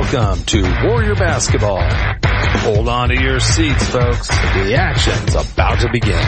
Welcome to Warrior Basketball. Hold on to your seats, folks. The action's about to begin.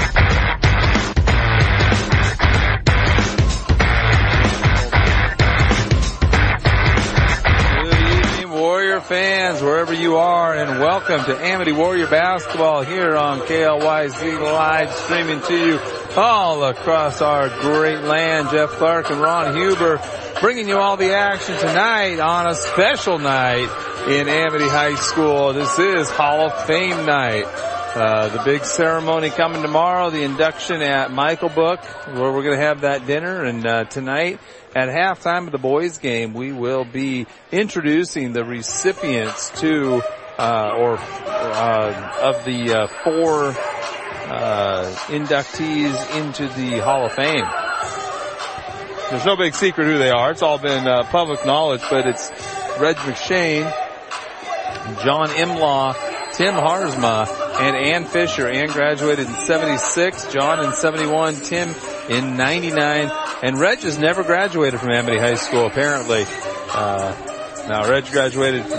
Warrior fans, wherever you are, and welcome to Amity Warrior Basketball here on KLYZ Live, streaming to you all across our great land. Jeff Clark and Ron Huber bringing you all the action tonight on a special night in Amity High School. This is Hall of Fame night. The big ceremony coming tomorrow, the induction at Michael Book, where we're going to have that dinner. And tonight, at halftime of the boys' game, we will be introducing the recipients to, of the four inductees into the Hall of Fame. There's no big secret who they are. It's all been public knowledge, but it's Reg McShane, John Imlaw, Tim Harzma, and Ann Fisher. Ann graduated in 76, John in 71, Tim in 99, and Reg has never graduated from Amity High School, apparently. Now, Reg graduated from,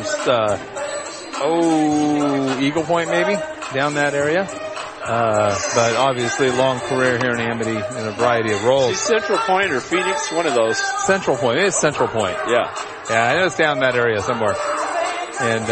Eagle Point maybe, down that area. But obviously long career here in Amity in a variety of roles. Is Central Point or Phoenix? One of those. Central Point. It is Central Point. Yeah. Yeah, I know it's down that area somewhere. And,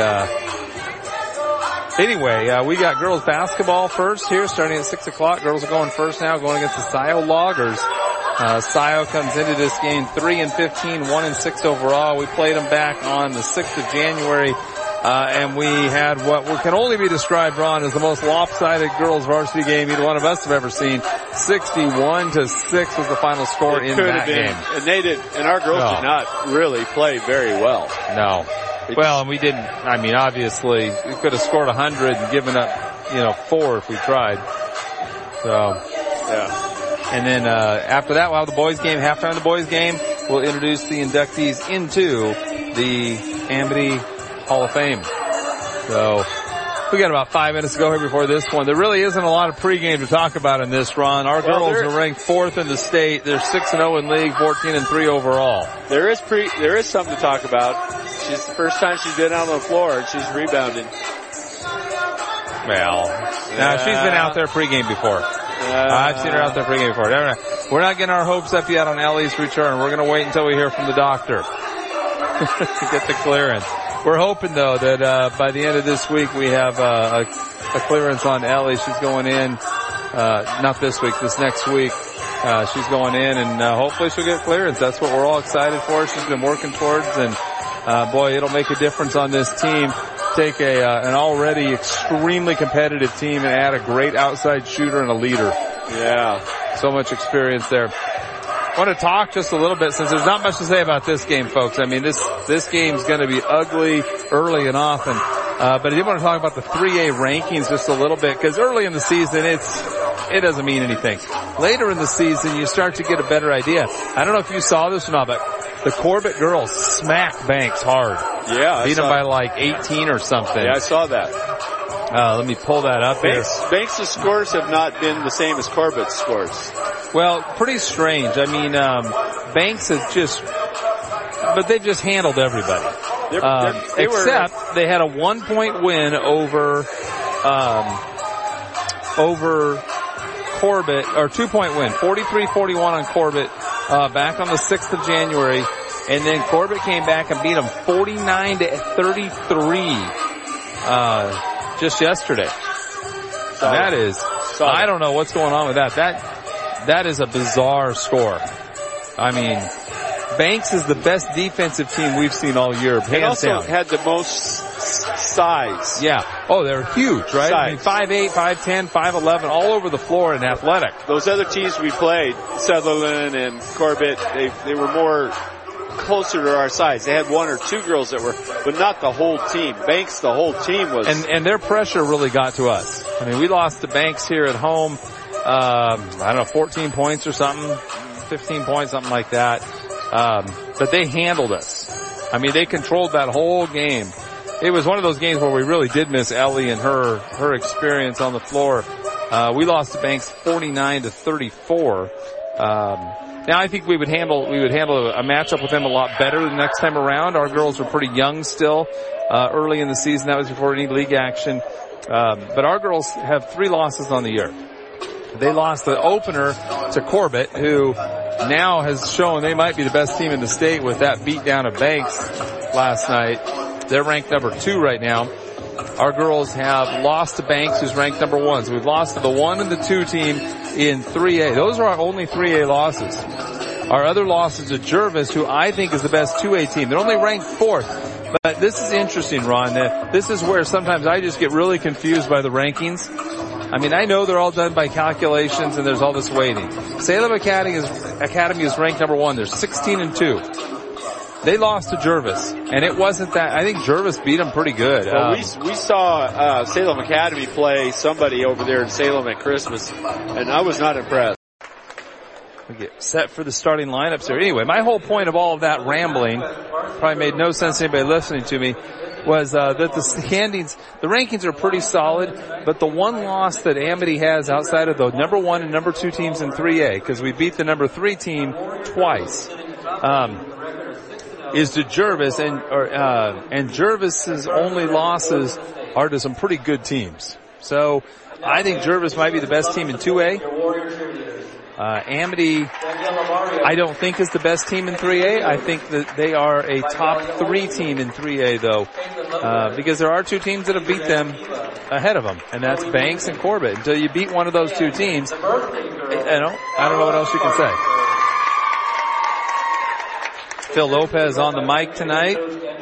anyway, we got girls basketball first here starting at 6 o'clock. Girls are going first now, going against the Scio Loggers. Scio comes into this game 3-15, 1-6 overall. We played them back on the 6th of January. And we had what can only be described, Ron, as the most lopsided girls varsity game either one of us have ever seen. 61-6 was the final score in that game. And and our girls did not really play very well. No. Well, and we didn't, obviously, we could have scored 100 and given up, 4 if we tried. So. Yeah. And then, after that, we'll have the boys game, halftime of the boys game. We'll introduce the inductees into the Amity Hall of Fame. So, we got about 5 minutes to go here before this one. There really isn't a lot of pregame to talk about in this, Ron. Our girls are ranked 4th in the state. They're 6-0 in league, 14-3 overall. There is something to talk about. She's the first time she's been out on the floor and she's rebounding. Well, now she's been out there pregame before. I've seen her out there pregame before. We're not getting our hopes up yet on Ellie's return. We're going to wait until we hear from the doctor to get the clearance. We're hoping, though, that by the end of this week we have a clearance on Ellie. She's going in, not this week, this next week. She's going in, and hopefully she'll get clearance. That's what we're all excited for. She's been working towards, and boy, it'll make a difference on this team. Take an already extremely competitive team and add a great outside shooter and a leader. Yeah. So much experience there. I want to talk just a little bit since there's not much to say about this game, folks. This game's going to be ugly early and often. But I did want to talk about the 3A rankings just a little bit because early in the season it doesn't mean anything. Later in the season you start to get a better idea. I don't know if you saw this or not, but the Corbett girls smacked Banks hard. Yeah. Beat them by like 18 or something. Yeah, I saw that. Let me pull that up here. Banks' scores have not been the same as Corbett's scores. Well, pretty strange. Banks has but they've just handled everybody. Except they had a 1-point win over Corbett, or 2-point win, 43-41 on Corbett, back on the 6th of January. And then Corbett came back and beat them 49-33, just yesterday. That is, I don't know what's going on with that. That is a bizarre score. Banks is the best defensive team we've seen all year, hands down. Also had the most size. Yeah. Oh, they're huge, right? 5'8", 5'10", 5'11", all over the floor and athletic. Those other teams we played, Sutherland and Corbett, they were more closer to our size. They had 1 or 2 girls that were, but not the whole team. Banks, the whole team was. And their pressure really got to us. We lost to Banks here at home, 14 points or something, 15 points, something like that. But they handled us. They controlled that whole game. It was one of those games where we really did miss Ellie and her experience on the floor. We lost to Banks 49-34. Now I think we would handle a matchup with them a lot better the next time around. Our girls were pretty young still, early in the season. That was before any league action. But our girls have 3 losses on the year. They lost the opener to Corbett, who now has shown they might be the best team in the state with that beatdown of Banks last night. They're ranked number 2 right now. Our girls have lost to Banks, who's ranked number 1. So we've lost to the 1 and the 2 team in 3A. Those are our only 3A losses. Our other loss is to Jervis, who I think is the best 2A team. They're only ranked 4th. But this is interesting, Ron. This is where sometimes I just get really confused by the rankings. I mean, I know they're all done by calculations and there's all this weighting. Salem Academy is ranked number 1. They're 16-2. They lost to Jervis, and it wasn't that. I think Jervis beat them pretty good. Well, we saw Salem Academy play somebody over there in Salem at Christmas, and I was not impressed. We get set for the starting lineups here. Anyway, my whole point of all of that rambling probably made no sense to anybody listening to me. Was that the standings, the rankings are pretty solid, but the one loss that Amity has outside of the number 1 and number 2 teams in 3A, because we beat the number 3 team twice, is to Jervis, and Jervis's only losses are to some pretty good teams. So I think Jervis might be the best team in 2A. Amity, I don't think is the best team in 3A. I think that they are a top 3 team in 3A though, because there are 2 teams that have beat them ahead of them, and that's Banks and Corbett. Until you beat one of those 2 teams, I don't know what else you can say. Phil Lopez on the mic tonight.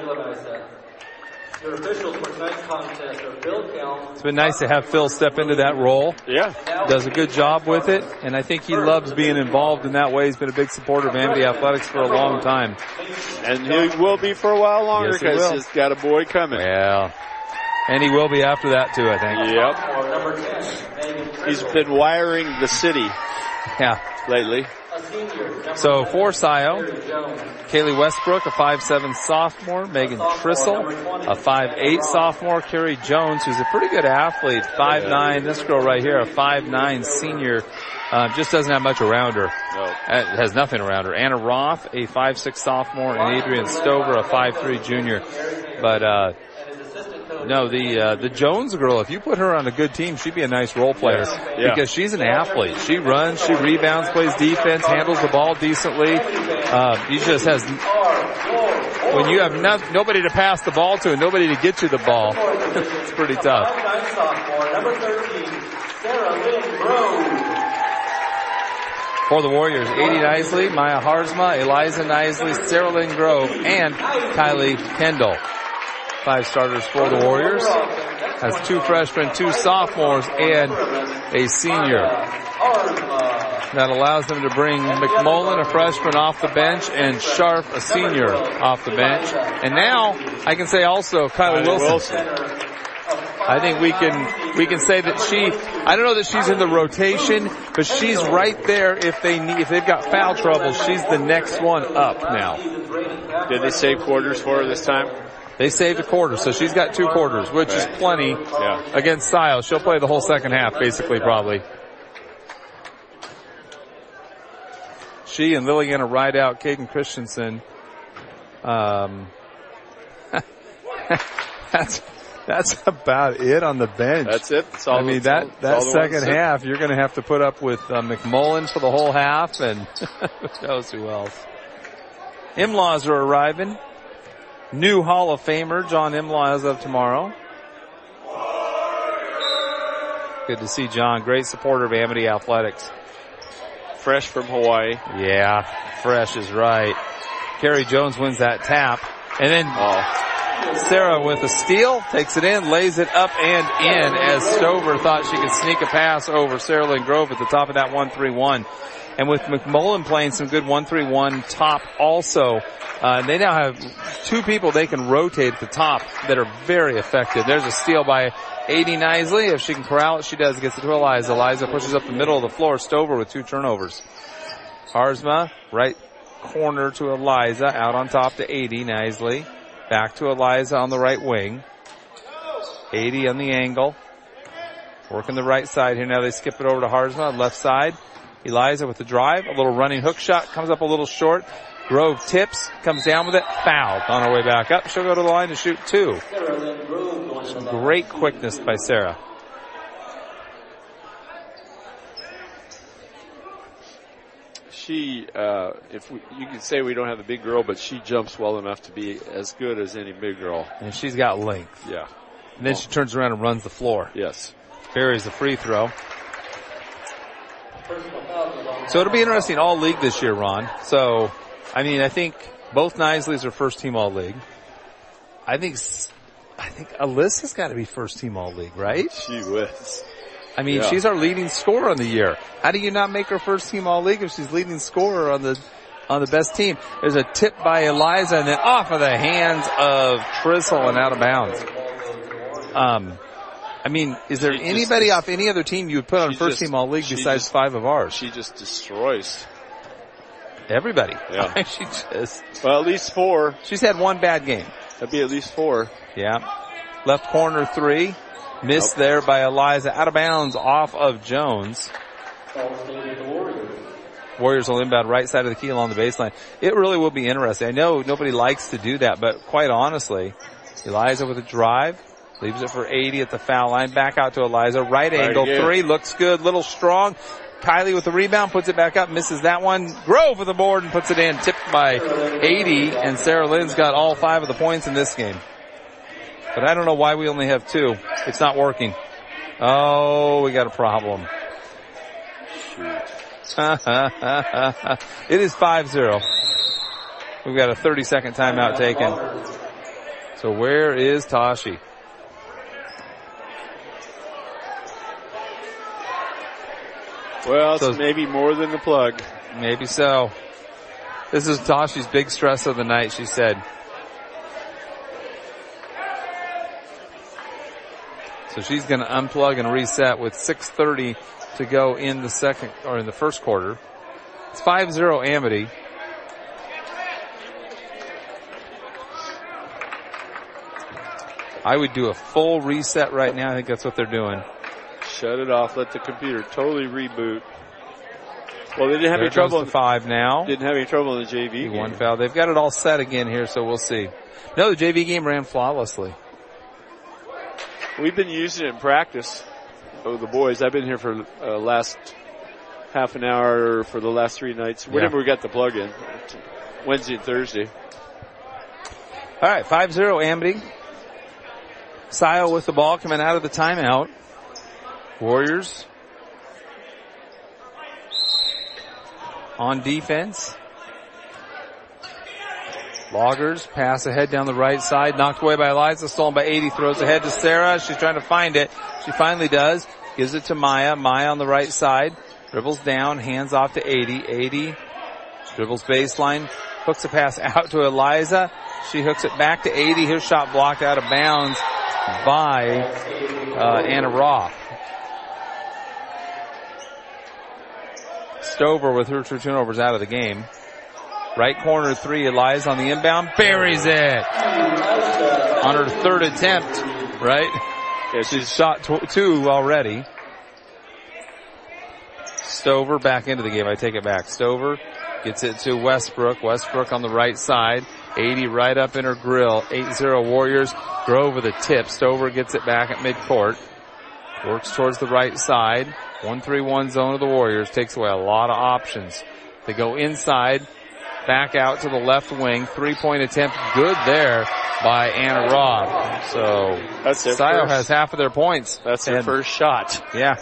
It's been nice to have Phil step into that role. Yeah. Does a good job with it, and I think he loves being involved in that way. He's been a big supporter of Amity Athletics for a long time. And he will be for a while longer because he's got a boy coming. Yeah. And he will be after that too, I think. Yep. He's been wiring the city. Yeah. Lately. So for Scio, Kaylee Westbrook, a 5'7" sophomore, Megan Trissel, a 5'8" sophomore, Carrie Jones, who's a pretty good athlete, 5'9", this girl right here, a 5'9" senior, just doesn't have much around her. No. Has nothing around her. Anna Roth, a 5'6" sophomore, and Adrian Stover, a 5'3" junior. But, no, the Jones girl, if you put her on a good team, she'd be a nice role player. Yeah. Because she's an athlete. She runs, she rebounds, plays defense, handles the ball decently. She just has, when you have nobody to pass the ball to and nobody to get you the ball, it's pretty tough. Number 13, Sarah Lynn Grove. For the Warriors, Adie Nisley, Maya Harzma, Eliza Nisley, Sarah Lynn Grove, and Kylie Kendall. 5 starters for the Warriors. Has 2 freshmen, 2 sophomores, and a senior. That allows them to bring McMullen, a freshman, off the bench, and Sharp, a senior, off the bench. And now I can say also Kylie Wilson. I think we can say that I don't know that she's in the rotation, but she's right there if they've got foul trouble. She's the next one up now. Did they save quarters for her this time? They saved a quarter, so she's got 2 quarters, which is plenty against Stiles. She'll play the whole second half, basically, probably. She and Liliana ride out Caden Christensen. That's about it on the bench. That's it. That second half, you're going to have to put up with McMullen for the whole half, and who knows who else. In-laws are arriving. New Hall of Famer John Imlaw as of tomorrow. Good to see John. Great supporter of Amity Athletics. Fresh from Hawaii. Yeah, fresh is right. Carrie Jones wins that tap. And then Sarah with a steal, takes it in, lays it up and in as Stover thought she could sneak a pass over Sarah Lynn Grove at the top of that 1-3-1. And with McMullen playing some good 1-3-1 top also, they now have 2 people they can rotate at the top that are very effective. There's a steal by Adie Nisley. If she can corral it, she does. Gets it to Eliza. Eliza pushes up the middle of the floor. Stover with 2 turnovers. Harzma, right corner to Eliza. Out on top to Adie Nisley. Back to Eliza on the right wing. Adie on the angle. Working the right side here. Now they skip it over to Harzma on left side. Eliza with the drive, a little running hook shot, comes up a little short. Grove tips, comes down with it, fouled on her way back up. She'll go to the line to shoot 2. Some great quickness by Sarah. She, you can say we don't have a big girl, but she jumps well enough to be as good as any big girl. And she's got length. Yeah. And then she turns around and runs the floor. Yes. Buries the free throw. So it'll be interesting all league this year, Ron. So, I mean, I think both Knisleys are first team all league. I think Alyssa's got to be first team all league, right? She was. I mean, she's our leading scorer on the year. How do you not make her first team all league if she's leading scorer on the best team? There's a tip by Eliza and then off of the hands of Trissel and out of bounds. I mean, is there anybody off any other team you would put on first team all league besides 5 of ours? She just destroys everybody. Yeah. She just. Well, at least 4. She's had one bad game. That'd be at least 4. Yeah. Left corner 3. Missed there by Eliza. Out of bounds off of Jones. Warriors will inbound right side of the key along the baseline. It really will be interesting. I know nobody likes to do that, but quite honestly, Eliza with a drive. Leaves it for 80 at the foul line. Back out to Eliza. Right angle 3. Looks good. Little strong. Kylie with the rebound. Puts it back up. Misses that one. Grove with the board and puts it in. Tipped by 80. And Sarah Lynn's got all 5 of the points in this game. But I don't know why we only have 2. It's not working. Oh, we got a problem. It is 5-0. We've got a 30-second timeout taken. So where is Tashi? Well, it's maybe more than the plug. Maybe so. This is Tashi's big stress of the night, she said. So she's going to unplug and reset with 6:30 to go in the second, or in the first quarter. It's 5-0 Amity. I would do a full reset right now. I think that's what they're doing. Shut it off. Let the computer totally reboot. Well, they didn't have any trouble in 5 now. Didn't have any trouble in the JV game. One foul. They've got it all set again here, so we'll see. No, the JV game ran flawlessly. We've been using it in practice. Oh, the boys. I've been here for last half an hour for the last 3 nights. Whenever we got the plug in. Wednesday and Thursday. All right, 5-0 Amity. Sio with the ball coming out of the timeout. Warriors on defense. Loggers pass ahead down the right side. Knocked away by Eliza. Stolen by 80. Throws ahead to Sarah. She's trying to find it. She finally does. Gives it to Maya. Maya on the right side. Dribbles down. Hands off to 80. 80. Dribbles baseline. Hooks a pass out to Eliza. She hooks it back to 80. Her shot blocked out of bounds by Anna Roth. Stover with her 2 turnovers out of the game. Right corner 3, Eliza on the inbound. Buries it. On her 3rd attempt, right? Yeah, she's shot 2 already. Stover back into the game. I take it back. Stover gets it to Westbrook. Westbrook on the right side. 80 right up in her grill. 8-0 Warriors. Grove with a tip. Stover gets it back at midcourt. Works towards the right side. 1-3-1 zone of the Warriors. Takes away a lot of options. They go inside. Back out to the left wing. 3-point attempt. Good there by Anna Roth. So Sio has half of their points. That's their first shot. Yeah.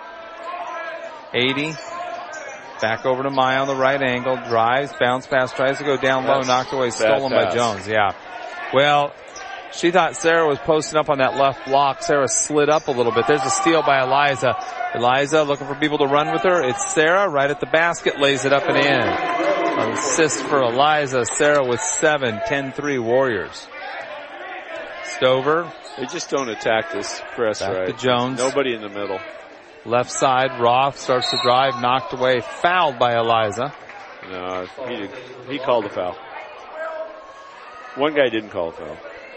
80. Back over to Maya on the right angle. Drives. Bounce pass. Tries to go down low. Knocked away. Stolen by Jones. Yeah. Well, she thought Sarah was posting up on that left block. Sarah slid up a little bit. There's a steal by Eliza. Eliza looking for people to run with her. It's Sarah right at the basket. Lays it up and in. An assist for Eliza. Sarah with 7. 10-3 Warriors. Stover. They just don't attack this press back right. To Jones. Nobody in the middle. Left side. Roth starts to drive. Knocked away. Fouled by Eliza. No, he called a foul. One guy didn't call a foul.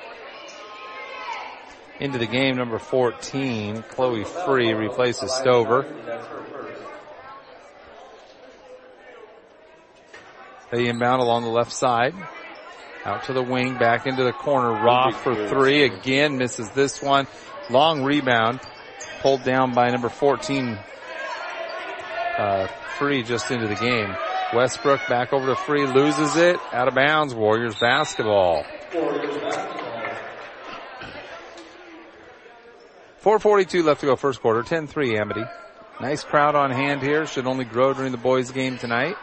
Into the game, number 14, Chloe Free replaces Stover. They inbound along the left side. Out to the wing, back into the corner. Roth for three. Again, misses this one. Long rebound. Pulled down by number 14. Free just into the game. Westbrook back over to Free. Loses it. Out of bounds. Warriors basketball. 4:42 left to go first quarter. 10-3 Amity. Nice crowd on hand here. Should only grow during the boys' game tonight.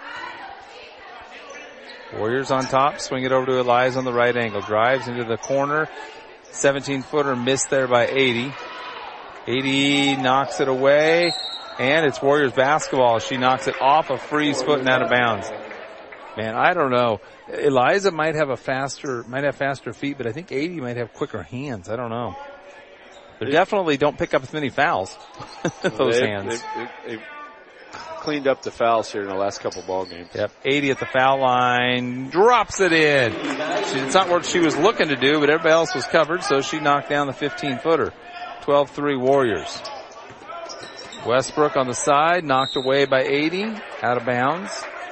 Warriors on top. Swing it over to Elias on the right angle. Drives into the corner. 17-footer missed there by 80. 80 knocks it away. And it's Warriors basketball. She knocks it off of Free's foot and out of bounds. Man, I don't know. Eliza might have faster feet, but I think 80 might have quicker hands. I don't know. They definitely don't pick up as many fouls. Those hands. They've cleaned up the fouls here in the last couple ball games. Yep. 80 at the foul line. Drops it in. It's not what she was looking to do, but everybody else was covered, so she knocked down the 15-footer. 12-3 Warriors. Westbrook on the side, knocked away by 80, out of bounds.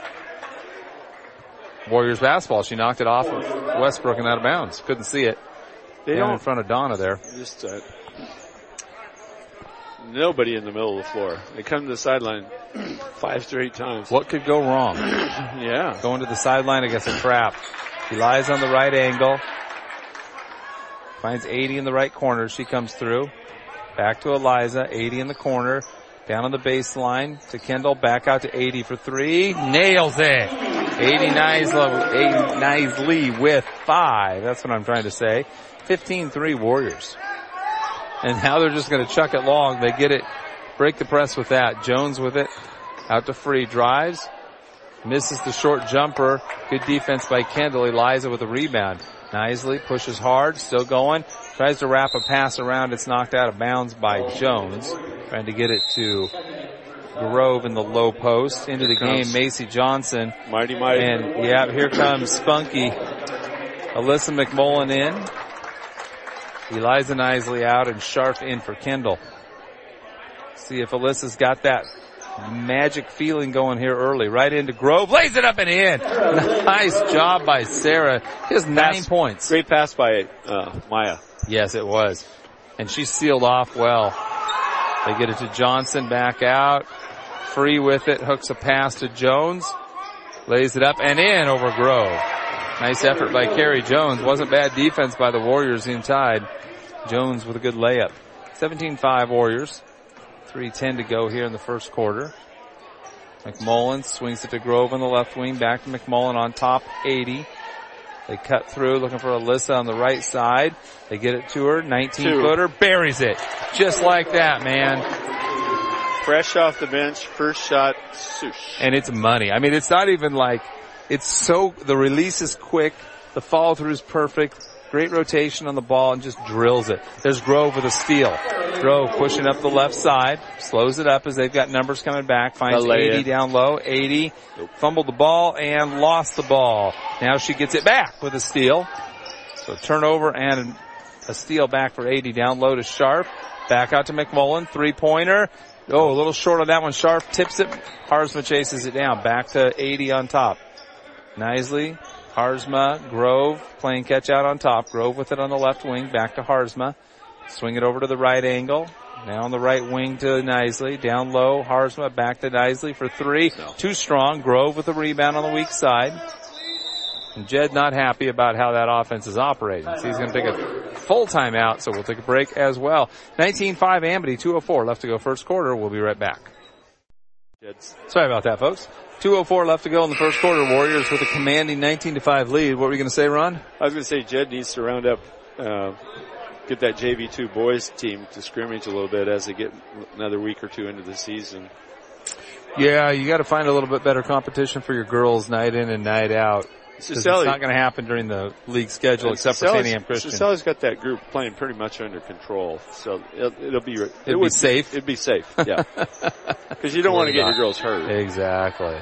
Warriors basketball. She knocked it off of Westbrook and out of bounds. Couldn't see it. Down in front of Donna there. Just nobody in the middle of the floor. They come to the sideline 5 straight times. What could go wrong? Yeah. Going to the sideline against a trap. He lies on the right angle. Finds 80 in the right corner. She comes through. Back to Eliza. 80 in the corner. Down on the baseline to Kendall. Back out to 80 for three. Nails it. 80 Nisley with 5. That's what I'm trying to say. 15-3 Warriors. And now they're just going to chuck it long. They get it. Break the press with that. Jones with it. Out to Free. Drives. Misses the short jumper. Good defense by Kendall. Eliza with a rebound. Nisley pushes hard. Still going. Tries to wrap a pass around. It's knocked out of bounds by Jones. Trying to get it to Grove in the low post. Into the game, Macy Johnson. Mighty. And yeah, here comes Spunky. Alyssa McMullen in. Eliza Nisley out and Sharp in for Kendall. See if Alyssa's got that magic feeling going here early. Right into Grove. Lays it up and in. Nice job by Sarah. She has 9 points. Great pass by Maya. Yes, it was. And she sealed off well. They get it to Johnson. Back out. Free with it. Hooks a pass to Jones. Lays it up and in over Grove. Nice effort by Carrie Jones. Wasn't bad defense by the Warriors inside. Jones with a good layup. 17-5 Warriors. 3:10 to go here in the first quarter. McMullen swings it to Grove on the left wing. Back to McMullen on top. 80. They cut through looking for Alyssa on the right side. They get it to her. 19-footer. Buries it. Just like that, man. Fresh off the bench. First shot. Swoosh. And it's money. I mean, it's not even like, the release is quick. The follow through is perfect. Great rotation on the ball and just drills it. There's Grove with a steal. Grove pushing up the left side. Slows it up as they've got numbers coming back. Finds 80 down low. 80 fumbled the ball and lost the ball. Now she gets it back with a steal. So turnover and a steal back for 80 down low to Sharp. Back out to McMullen. 3-pointer. Oh, a little short on that one. Sharp tips it. Harzma chases it down. Back to 80 on top. Nisley. Harzma, Grove playing catch out on top. Grove with it on the left wing. Back to Harzma. Swing it over to the right angle. Now on the right wing to Nisley. Down low. Harzma back to Nisley for 3. Too strong. Grove with the rebound on the weak side. And Jed not happy about how that offense is operating. So he's going to take a full timeout. So we'll take a break as well. 19-5 Amity. 2:04 left to go first quarter. We'll be right back. Sorry about that, folks. 2:04 left to go in the first quarter. Warriors with a commanding 19-5 lead. What were you going to say, Ron? I was going to say Jed needs to round up, get that JV2 boys team to scrimmage a little bit as they get another week or two into the season. Yeah, you got to find a little bit better competition for your girls night in and night out. It's not going to happen during the league schedule except for Santiam Christian. Cicelli's got that group playing pretty much under control, so it'll be safe. It'd be safe, yeah. Because you don't want to get your girls hurt. Exactly.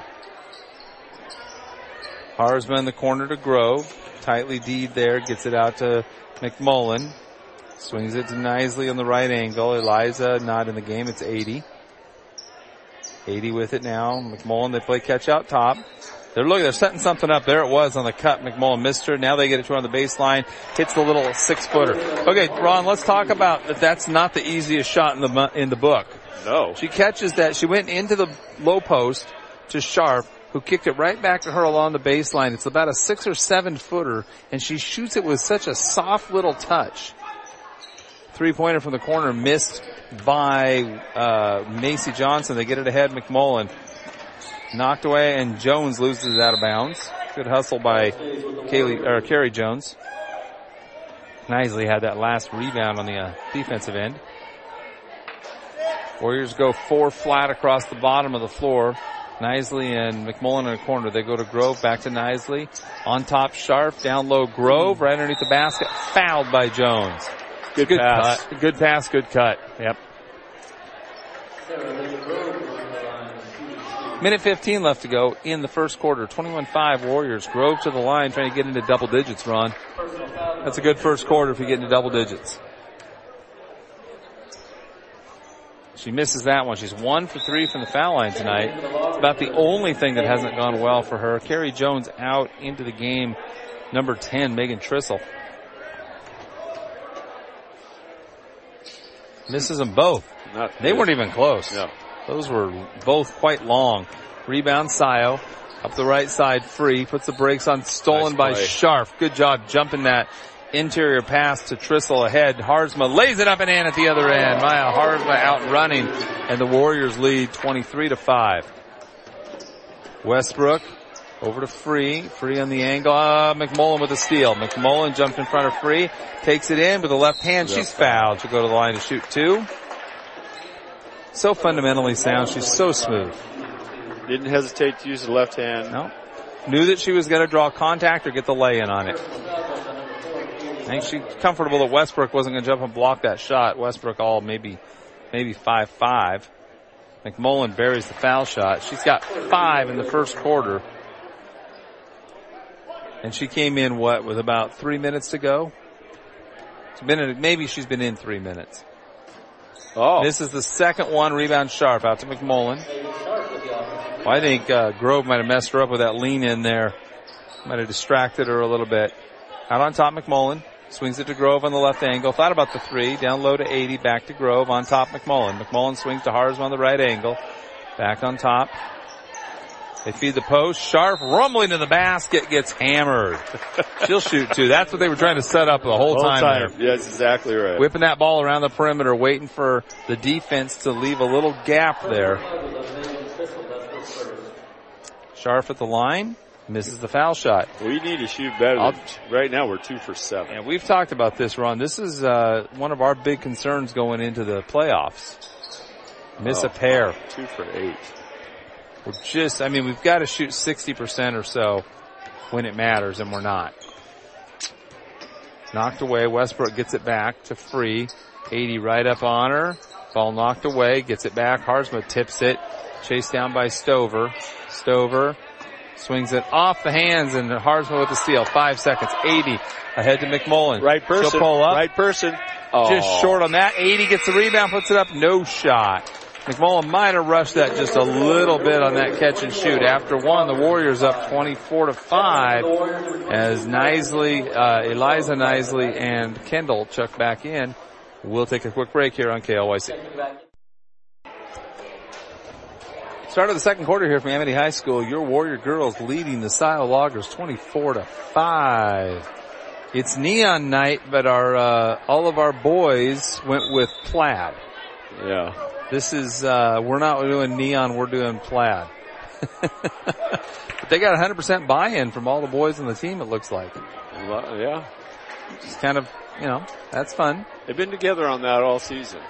Harzma in the corner to Grove. Tightly D'd there. Gets it out to McMullen. Swings it to Nisley on the right angle. Eliza not in the game. It's 80. 80 with it now. McMullen, they play catch out top. They're setting something up. There it was on the cut. McMullen missed her. Now they get it to her on the baseline. Hits the little 6-footer. Okay, Ron, let's talk about that. That's not the easiest shot in the book. No. She catches that. She went into the low post to Sharp, who kicked it right back to her along the baseline. It's about a 6 or 7 footer, and she shoots it with such a soft little touch. 3-pointer from the corner missed by Macy Johnson. They get it ahead. McMullen knocked away, and Jones loses it out of bounds. Good hustle by Carrie Jones. Knisley had that last rebound on the defensive end. Warriors go 4 flat across the bottom of the floor. Knisley and McMullen in the corner. They go to Grove, back to Knisley. On top, Sharp. Down low, Grove. Right underneath the basket. Fouled by Jones. Good pass. Cut. Good pass, good cut. Yep. Minute 15 left to go in the first quarter. 21-5 Warriors. Grove to the line, trying to get into double digits, Ron. That's a good first quarter if you get into double digits. She misses that one. She's 1 for 3 from the foul line tonight. It's about the only thing that hasn't gone well for her. Carrie Jones out into the game. Number 10, Megan Trissel. Misses them both. They weren't even close. No. Those were both quite long. Rebound, Sayo. Up the right side, free. Puts the brakes on. Stolen by Sharp. Good job jumping that interior pass to Trissel ahead. Harzma lays it up and in at the other end. Maya Harzma out running, and the Warriors lead 23-5. Westbrook over to Free. Free on the angle. McMullen with a steal. McMullen jumped in front of Free. Takes it in with the left hand. She's fouled. She'll go to the line to shoot 2. So fundamentally sound. She's so smooth. Didn't hesitate to use the left hand. No. Knew that she was going to draw contact or get the lay-in on it. I think she's comfortable that Westbrook wasn't going to jump and block that shot. Westbrook all maybe 5-5. McMullen buries the foul shot. She's got 5 in the first quarter. And she came in, with about 3 minutes to go? Maybe she's been in 3 minutes. Oh. This is the second one. Rebound Sharp out to McMullen. Well, I think Grove might have messed her up with that lean in there. Might have distracted her a little bit. Out on top, McMullen. Swings it to Grove on the left angle. Thought about the 3. Down low to 80. Back to Grove. On top, McMullen. McMullen swings to Harzma on the right angle. Back on top. They feed the post. Sharp rumbling to the basket. Gets hammered. She'll shoot 2. That's what they were trying to set up the whole time there. Yeah, that's exactly right. Whipping that ball around the perimeter. Waiting for the defense to leave a little gap there. Sharp at the line. Misses the foul shot. We need to shoot better. Right now we're 2 for 7. And we've talked about this, Ron. This is one of our big concerns going into the playoffs. Miss a pair. 2 for 8. We've got to shoot 60% or so when it matters, and we're not. Knocked away. Westbrook gets it back to Free. 80 right up on her. Ball knocked away. Gets it back. Harzma tips it. Chased down by Stover. Stover swings it off the hands, and Harzma with the steal. 5 seconds. 80 ahead to McMullen. Right person. She'll pull up. Right person. Just short on that. 80 gets the rebound, puts it up. No shot. McMullen might have rushed that just a little bit on that catch and shoot. After one, the Warriors up 24-5 as Eliza Knisley and Kendall check back in. We'll take a quick break here on KLYC. Start of the second quarter here from Amity High School. Your Warrior girls leading the Scioto Loggers 24-5. It's neon night, but all of our boys went with plaid. Yeah. This is, we're not doing neon, we're doing plaid. But they got 100% buy-in from all the boys on the team, it looks like. Yeah. Just kind of, that's fun. They've been together on that all season.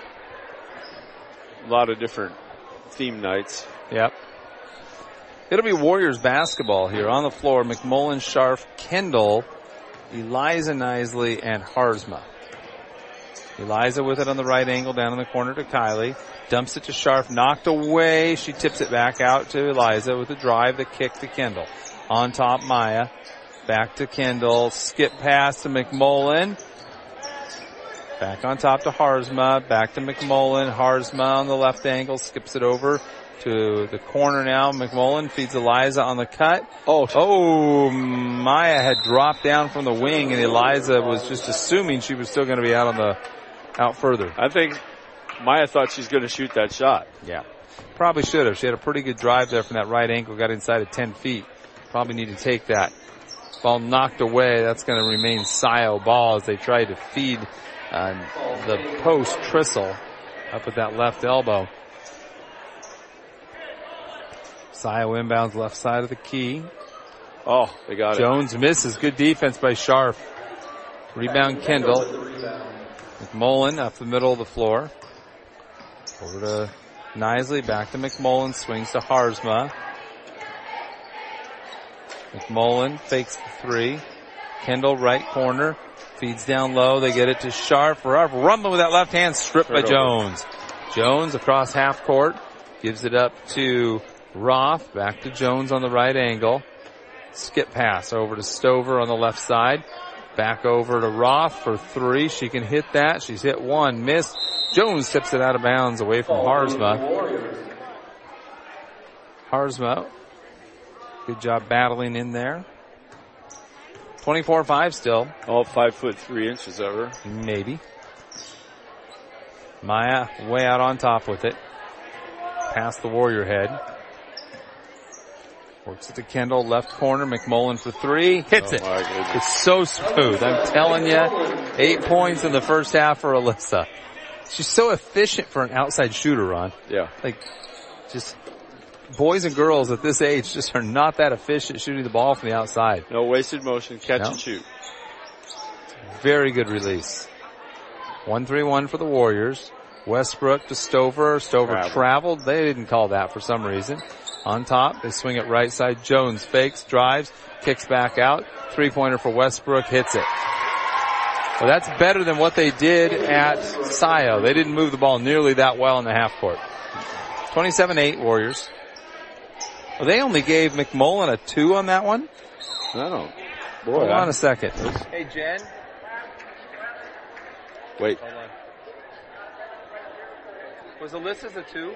A lot of different theme nights. Yep. It'll be Warriors basketball here on the floor. McMullen, Sharp, Kendall, Eliza Knisley, and Harzma. Eliza with it on the right angle down in the corner to Kylie. Dumps it to Sharp. Knocked away. She tips it back out to Eliza with the drive, the kick to Kendall. On top, Maya. Back to Kendall. Skip pass to McMullen. Back on top to Harzma. Back to McMullen. Harzma on the left angle. Skips it over to the corner now. McMullen feeds Eliza on the cut. Maya had dropped down from the wing, and Eliza was just assuming she was still going to be out further. I think Maya thought she's going to shoot that shot. Yeah. Probably should have. She had a pretty good drive there from that right ankle, got inside of 10 feet. Probably need to take that. Ball knocked away. That's going to remain Scio ball as they tried to feed the post Trissel up at that left elbow. Scio inbounds left side of the key. Oh, they got it. Jones misses. Good defense by Scharf. Rebound Kendall. McMullen up the middle of the floor. Over to Nisley. Back to McMullen. Swings to Harzma. McMullen fakes the three. Kendall right corner. Feeds down low. They get it to Scharf. Rumbling with that left hand. Stripped by Jones. Jones across half court. Gives it up to Roth. Back to Jones on the right angle. Skip pass over to Stover on the left side. Back over to Roth for three. She can hit that. She's hit one. Missed. Jones tips it out of bounds away from Harzma. Harzma. Good job battling in there. 24-5 still. All 5'3" of her. Maybe. Maya way out on top with it. Past the Warrior head. Works it to Kendall, left corner. McMullen for three. Hits it. It's so smooth. I'm telling you, 8 points in the first half for Alyssa. She's so efficient for an outside shooter, Ron. Yeah. Like, just boys and girls at this age just are not that efficient shooting the ball from the outside. No wasted motion. Catch and shoot. Very good release. 1-3-1 for the Warriors. Westbrook to Stover. Stover traveled. They didn't call that for some reason. On top, they swing it right side. Jones fakes, drives, kicks back out. Three-pointer for Westbrook, hits it. Well, that's better than what they did at Scio. They didn't move the ball nearly that well in the half court. 27-8 Warriors. Well, they only gave McMullen a 2 on that one. No. Hold on a second. Hey, Jen. Wait. Hold on. Was Alyssa's a 2?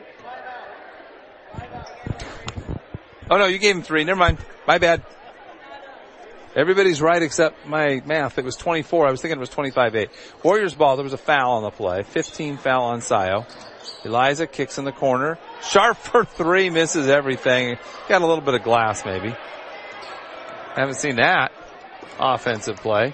Oh no, you gave him 3. Never mind. My bad. Everybody's right except my math. It was 24. I was thinking it was 25-8. Warriors ball. There was a foul on the play. 15 foul on Scio. Eliza kicks in the corner. Sharp for 3. Misses everything. Got a little bit of glass maybe. Haven't seen that offensive play.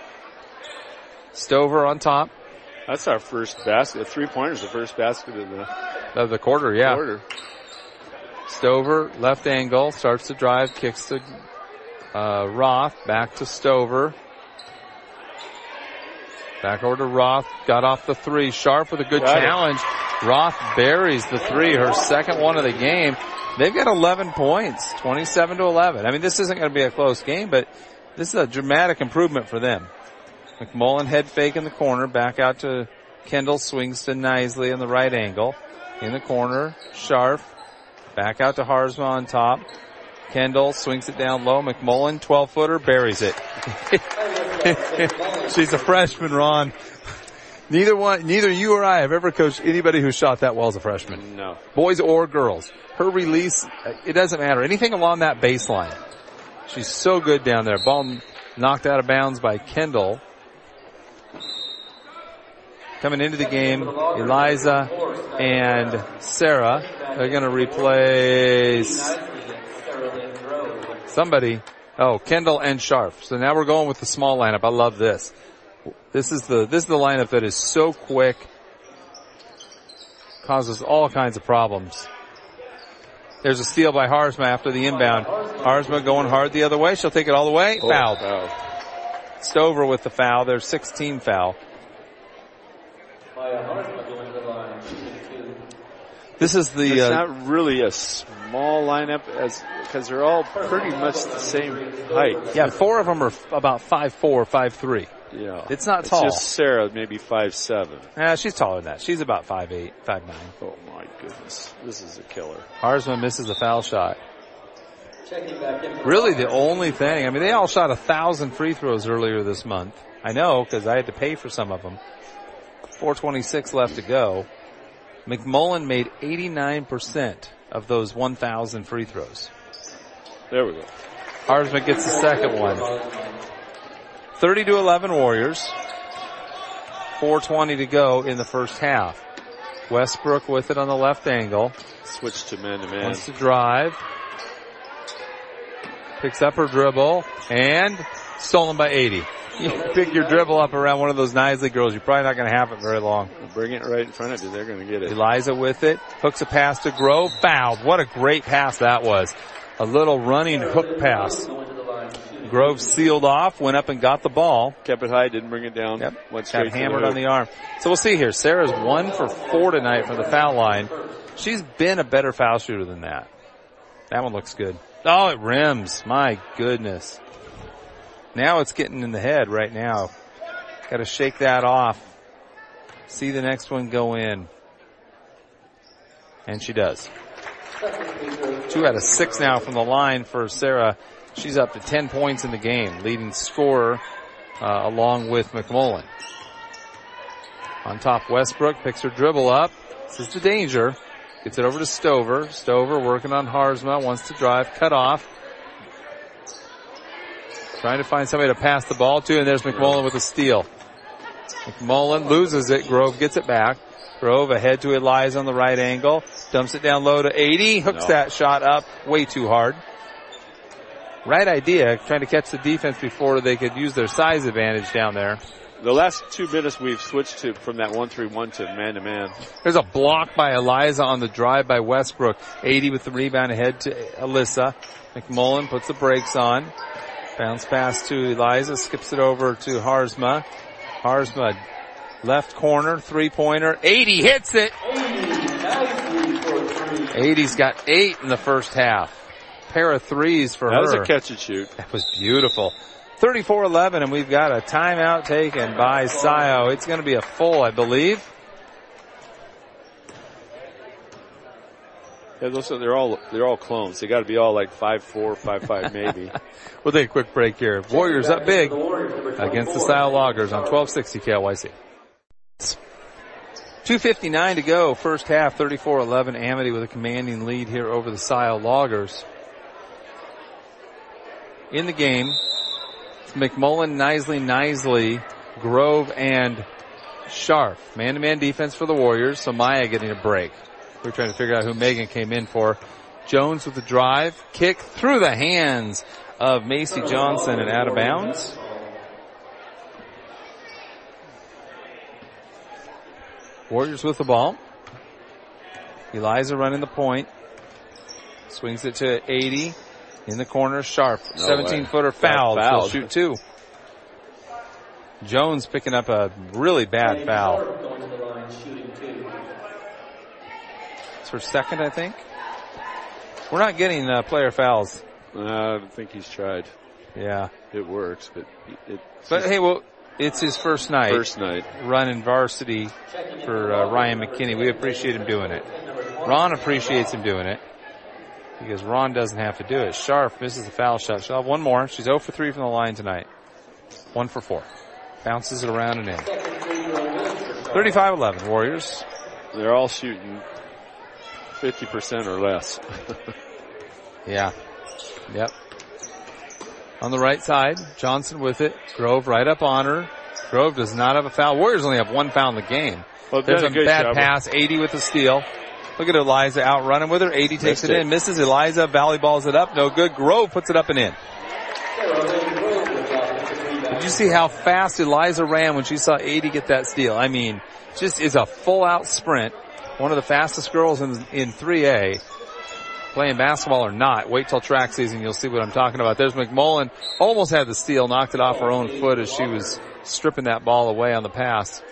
Stover on top. That's our first basket. The 3-pointer's the first basket of the quarter, yeah. Quarter. Stover, left angle, starts to drive, kicks to Roth, back to Stover. Back over to Roth, got off the 3. Sharp with a good challenge. Roth buries the 3, her second one of the game. They've got 11 points, 27-11. I mean, this isn't going to be a close game, but this is a dramatic improvement for them. McMullen head fake in the corner, back out to Kendall, swings to Nisley in the right angle. In the corner, Sharp. Back out to Harzma on top. Kendall swings it down low. McMullen, 12-footer, buries it. She's a freshman, Ron. Neither you or I have ever coached anybody who shot that well as a freshman. No. Boys or girls. Her release, it doesn't matter. Anything along that baseline. She's so good down there. Ball knocked out of bounds by Kendall. Coming into the game, Eliza and Sarah are going to replace somebody. Oh, Kendall and Sharp. So now we're going with the small lineup. I love this. This is the lineup that is so quick, causes all kinds of problems. There's a steal by Harzma after the inbound. Harzma going hard the other way. She'll take it all the way. Fouled. Stover with the foul. There's 16 foul. This is the. It's not really a small lineup because they're all pretty much the same height. Yeah, 4 of them are about 5'4", 5'3". Yeah, it's not tall. It's just Sarah, maybe 5'7". She's taller than that. She's about 5'8", 5'9". Oh my goodness, this is a killer. Harzma misses the foul shot. Really, the only thing. I mean, they all shot 1,000 free throws earlier this month. I know because I had to pay for some of them. 4:26 left to go. McMullen made 89% of those 1,000 free throws. There we go. Harzma gets the second one. 30-11 Warriors. 4:20 to go in the first half. Westbrook with it on the left angle. Switch to man-to-man. Wants to drive. Picks up her dribble and stolen by 80. You pick your dribble up around one of those Nisley girls, you're probably not going to have it very long. Bring it right in front of you. They're going to get it. Eliza with it. Hooks a pass to Grove. Fouled. What a great pass that was. A little running hook pass. Grove sealed off, went up and got the ball. Kept it high, didn't bring it down. Yep. Went straight got hammered on the arm. So we'll see here. Sarah's 1 for 4 tonight from the foul line. She's been a better foul shooter than that. That one looks good. Oh, it rims. My goodness. Now it's getting in the head right now. Got to shake that off. See the next one go in. And she does. 2 out of 6 now from the line for Sarah. She's up to 10 points in the game, leading scorer along with McMullen. On top, Westbrook picks her dribble up. This is the danger. Gets it over to Stover. Stover working on Harzma, wants to drive, cut off. Trying to find somebody to pass the ball to, and there's McMullen with a steal. McMullen loses it. Grove gets it back. Grove ahead to Eliza on the right angle. Dumps it down low to 80. Hooks that shot up way too hard. Right idea, trying to catch the defense before they could use their size advantage down there. The last 2 minutes we've switched to from that 1-3-1 to man-to-man. There's a block by Eliza on the drive by Westbrook. 80 with the rebound ahead to Alyssa. McMullen puts the brakes on. Bounce pass to Eliza, skips it over to Harzma. Harzma, left corner, three-pointer. 80 hits it! 80's got 8 in the first half. Pair of threes for her. That was a catch and shoot. That was beautiful. 34-11, and we've got a timeout taken by Scio. It's going to be a full, I believe. Yeah, they're all clones. They got to be all like 5'4", 5'5", maybe. We'll take a quick break here. Warriors up big against the Scio Loggers on 1260 KLYC. 2:59 to go. First half, 34-11. Amity with a commanding lead here over the Scio Loggers. In the game, it's McMullen, Nisley, Grove, and Scharf. Man-to-man defense for the Warriors, so Maya getting a break. We're trying to figure out who Megan came in for. Jones with the drive, kick through the hands of Macy Johnson and out of bounds. Warriors with the ball. Eliza running the point. Swings it to 80. In the corner, Sharp. 17-footer foul. She'll shoot 2. Jones picking up a really bad foul. It's her second, I think. We're not getting player fouls. I think he's tried. Yeah. It works, but hey, well, it's his first night. First night. Running varsity for Ryan McKinney. We appreciate him doing it. Ron appreciates him doing it, because Ron doesn't have to do it. Sharp misses the foul shot. She'll have one more. She's 0 for 3 from the line tonight. 1 for 4. Bounces it around and in. 35-11, Warriors. They're all shooting 50% or less. Yeah. Yep. On the right side, Johnson with it. Grove right up on her. Grove does not have a foul. Warriors only have 1 foul in the game. Well, there's a bad pass. 80 with the steal. Look at Eliza out running with her. 80 takes it in. Misses. Eliza volleyballs it up. No good. Grove puts it up and in. Did you see how fast Eliza ran when she saw 80 get that steal? I mean, just is a full out sprint. One of the fastest girls in 3A. Playing basketball or not, wait till track season. You'll see what I'm talking about. There's McMullen. Almost had the steal. Knocked it off her own foot as she was stripping that ball away on the pass.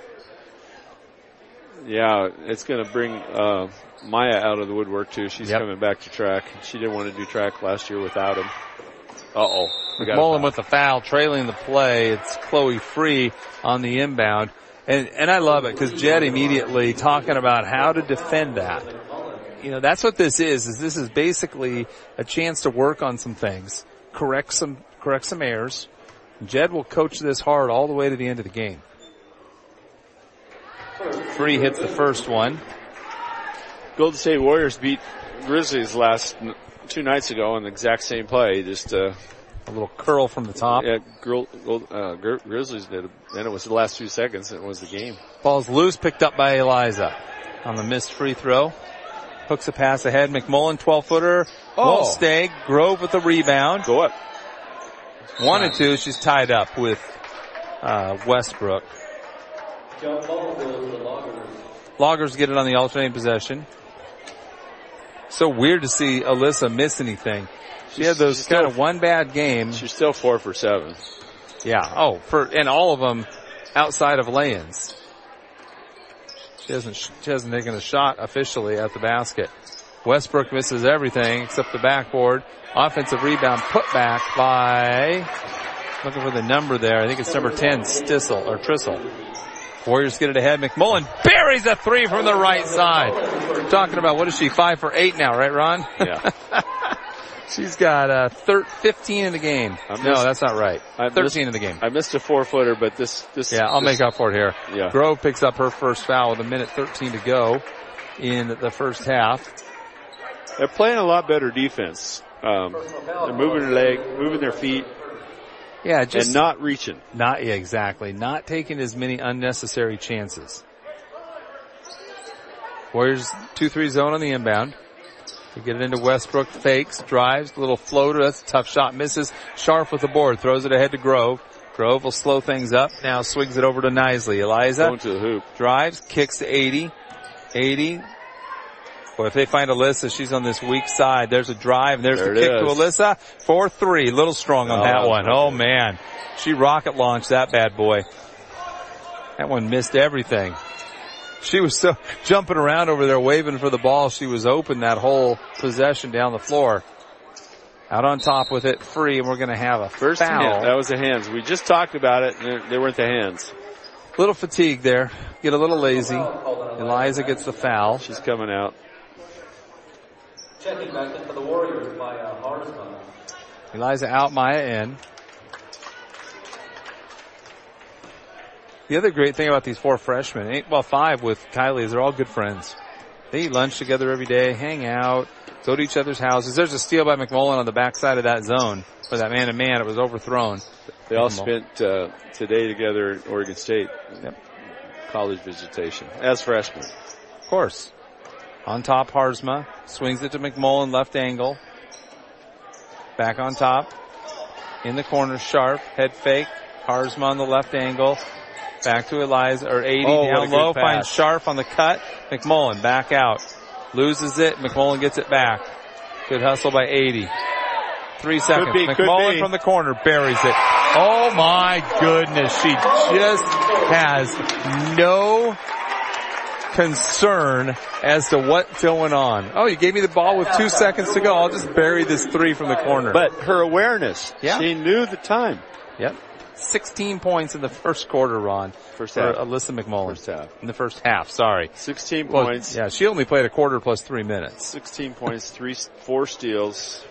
Yeah, it's going to bring Maya out of the woodwork, too. She's coming back to track. She didn't want to do track last year without him. Uh-oh. McMullen with the foul, trailing the play. It's Chloe Free on the inbound. And I love it because Jed immediately talking about how to defend that. You know, that's what this is this is basically a chance to work on some things, correct some errors. Jed will coach this hard all the way to the end of the game. Free hits the first one. Golden State Warriors beat Grizzlies last 2 nights ago on the exact same play. Just a little curl from the top. Yeah, Grizzlies did it. Then it was the last few seconds. It was the game. Ball's loose, picked up by Eliza on the missed free throw. Hooks a pass ahead. McMullen, 12-footer. Won't stay. Grove with the rebound. Go up. Wanted to. She's tied up with Westbrook. Loggers get it on the alternating possession. So weird to see Alyssa miss anything. She had those kind of one bad game. She's still 4 for 7. Yeah. And all of them outside of lay-ins. She hasn't taken a shot officially at the basket. Westbrook misses everything except the backboard. Offensive rebound put back by, looking for the number there. I think it's number 10, Trissel. Warriors get it ahead. McMullen buries a 3 from the right side. Talking about, what is she, 5 for 8 now, right, Ron? Yeah. She's got 15 in the game. No, that's not right. 13 in the game. I missed a 4-footer, but this. Yeah, I'll make up for it here. Yeah. Grove picks up her first foul with 1:13 to go in the first half. They're playing a lot better defense. They're moving their leg, moving their feet. Yeah, and not reaching. Exactly. Not taking as many unnecessary chances. Warriors 2-3 zone on the inbound. They get it into Westbrook, fakes, drives, little floater, that's a tough shot, misses. Sharp with the board, throws it ahead to Grove. Grove will slow things up, now swings it over to Nisley. Eliza going to the hoop. Drives, kicks to 80. 80. Boy, if they find Alyssa, she's on this weak side. There's a drive, and there's the kick to Alyssa. 4-3, a little strong on that one. Oh man, she rocket launched that bad boy. That one missed everything. She was so jumping around over there waving for the ball. She was open that whole possession down the floor. Out on top with it, free, and we're going to have a first foul. Hand. That was the hands. We just talked about it, and they weren't the hands. Little fatigue there. Get a little lazy. Eliza gets the foul. She's coming out. Checking back in for the Warriors by Harsman. Eliza out, Maya in. The other great thing about these 4 freshmen, 5 with Kylie, is they're all good friends. They eat lunch together every day, hang out, go to each other's houses. There's a steal by McMullen on the backside of that zone for that man-to-man. It was overthrown. They all spent today together at Oregon State. Yep. College visitation as freshmen. Of course. On top, Harsma swings it to McMullen, left angle. Back on top. In the corner, Sharp, head fake. Harsma on the left angle. Back to Eliza, or 80 down low, finds Sharp on the cut. McMullen back out. Loses it. McMullen gets it back. Good hustle by 80. 3 seconds. McMullen from the corner buries it. Oh my goodness. She just has no concern as to what's going on. Oh, you gave me the ball with 2 seconds to go. I'll just bury this 3 from the corner. But her awareness. Yeah. She knew the time. Yep. 16 points in the first quarter, Ron. First half. For Alyssa McMullen. First half. In the first half, sorry. 16 points. Yeah, she only played a quarter plus 3 minutes. 16 points, 4 steals,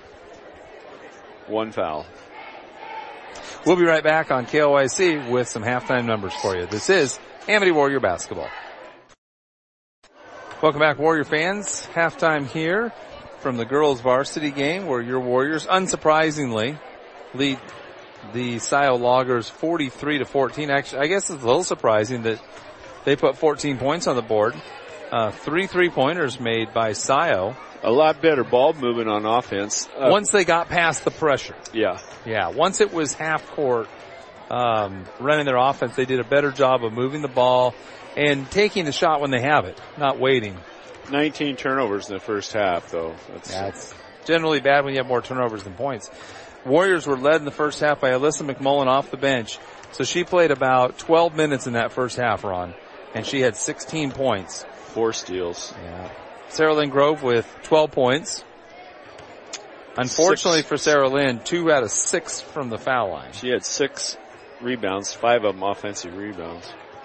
1 foul. We'll be right back on KOIC with some halftime numbers for you. This is Amity Warrior Basketball. Welcome back, Warrior fans. Halftime here from the girls varsity game where your Warriors, unsurprisingly, lead the Scio Loggers 43-14. Actually, I guess it's a little surprising that they put 14 points on the board. 3 3-pointers made by Scio. A lot better ball movement on offense. Once they got past the pressure. Yeah. Yeah. Once it was half court, running their offense, they did a better job of moving the ball and taking the shot when they have it, not waiting. 19 turnovers in the first half, though. That's generally bad when you have more turnovers than points. Warriors were led in the first half by Alyssa McMullen off the bench. So she played about 12 minutes in that first half, Ron, and she had 16 points. 4 steals. Yeah. Sarah Lynn Grove with 12 points. Unfortunately for Sarah Lynn, 2 out of 6 from the foul line. She had 6 rebounds, 5 of them offensive rebounds.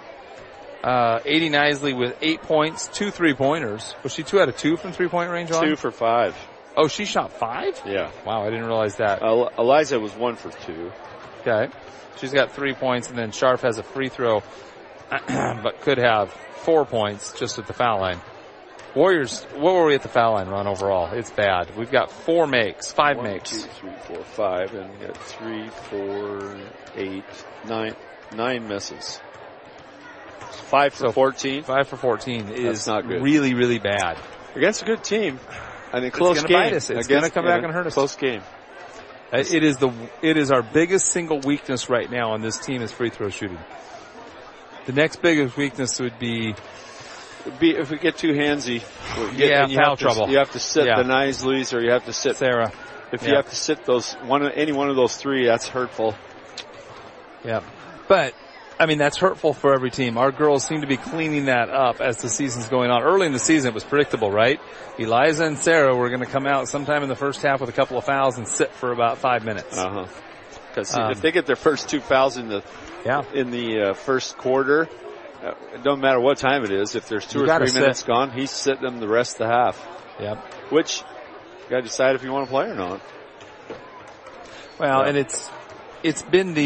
80 Nisley with 8 points, 2 3-pointers. Was she 2 out of 2 from 3-point range on? 2 for 5. Oh, she shot 5? Yeah. Wow, I didn't realize that. Eliza was 1 for 2. Okay. She's got 3 points, and then Sharp has a free throw, but could have 4 points just at the foul line. Warriors, what were we at the foul line, Ron, overall? It's bad. We've got 4 makes, 5 makes. 1, 2, 3, 4, 5, and we got 3, 4, 8, 9 misses. 5 for 14. 5 for 14 is not good. Really, really bad. Against a good team. I think close game. Bite us. It's going to come back and hurt us. Close game. It is our biggest single weakness right now on this team is free throw shooting. The next biggest weakness would be if we get too handsy. Foul trouble. You have to sit the Nisleys, or you have to sit Sarah. If you have to sit any one of those 3, that's hurtful. Yeah, but I mean that's hurtful for every team. Our girls seem to be cleaning that up as the season's going on. Early in the season, it was predictable, right? Eliza and Sarah were going to come out sometime in the first half with a couple of fouls and sit for about 5 minutes. Because if they get their first 2 fouls in the first quarter. It don't matter what time it is. If there's 2 or 3 minutes gone, he's sitting them the rest of the half. Yep. Which you got to decide if you want to play or not. Well, and it's been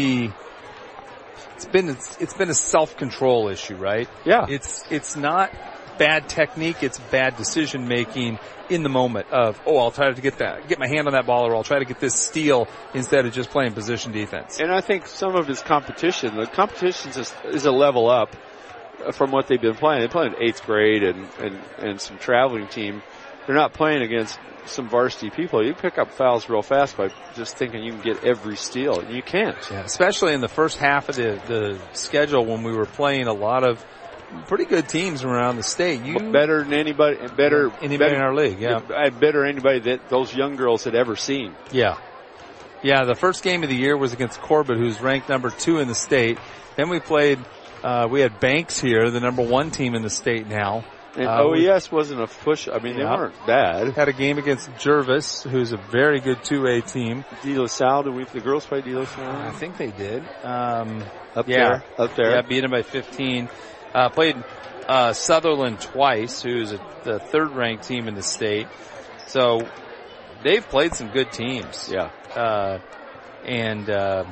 a self-control issue, right? Yeah. It's not bad technique. It's bad decision making in the moment of, I'll try to get my hand on that ball, or I'll try to get this steal instead of just playing position defense. And I think some of his competition, the competition is a level up from what they've been playing. They play in 8th grade and some traveling team. They're not playing against some varsity people. You pick up fouls real fast by just thinking you can get every steal, and you can't. Yeah, especially in the first half of the schedule when we were playing a lot of pretty good teams around the state. Better than anybody in our league, yeah. Better anybody that those young girls had ever seen. Yeah. Yeah, the first game of the year was against Corbett, who's ranked number 2 in the state. Then we played, we had Banks here, the number 1 team in the state now. And OES wasn't a push. I mean, they weren't bad. Had a game against Jervis, who's a very good 2A team. De La Salle, the girls play De La Salle? I think they did. Up there. Yeah, beat them by 15. Played Sutherland twice, who's the 3rd-ranked team in the state. So they've played some good teams. Yeah. And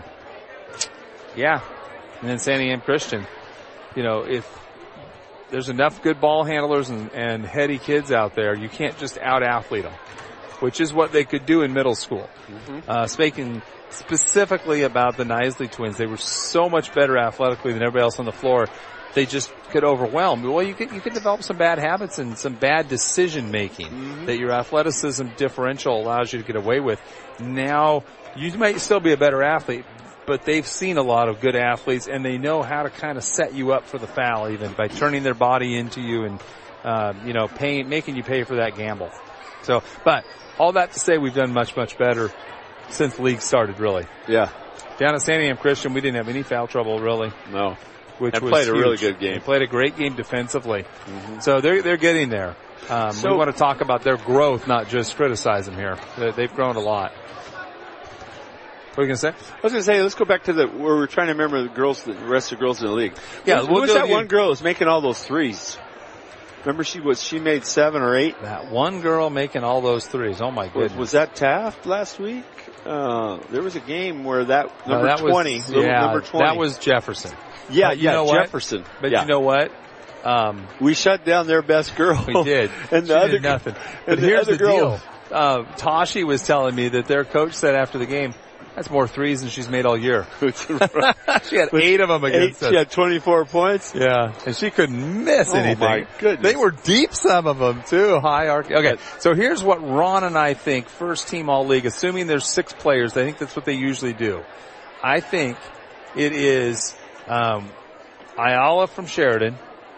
then Santiam Christian. If there's enough good ball handlers and heady kids out there, you can't just out-athlete them, which is what they could do in middle school. Mm-hmm. Speaking specifically about the Nisley twins, they were so much better athletically than everybody else on the floor. They just could overwhelm. Well, you could develop some bad habits and some bad decision making that your athleticism differential allows you to get away with. Now, you might still be a better athlete, but they've seen a lot of good athletes, and they know how to kind of set you up for the foul, even by turning their body into you and making you pay for that gamble. So, but all that to say, we've done much, much better since the league started, really. Yeah. Down at Santiam Christian, we didn't have any foul trouble, really. No. Which was played a huge. really good game. They played a great game defensively. Mm-hmm. So they're getting there. We want to talk about their growth, not just criticize them here. They've grown a lot. What are you going to say? I was going to say, let's go back to where we're trying to remember the rest of the girls in the league. Yeah, who was that one girl who was making all those threes? Remember she made 7 or 8? That one girl making all those threes. Oh my goodness. Was that Taft last week? There was a game where number 20. That was Jefferson. Yeah, you know Jefferson. What? But you know what? We shut down their best girl. We did. And she did nothing. But here's the deal. Tashi was telling me that their coach said after the game, that's more threes than she's made all year. She had 8 of them against us. She had 24 points. Yeah, and she couldn't miss anything. Oh my goodness. They were deep, some of them too. High arc. Okay, so here's what Ron and I think. First team all league, assuming there's 6 players. I think that's what they usually do. I think it is Ayala from Sheridan,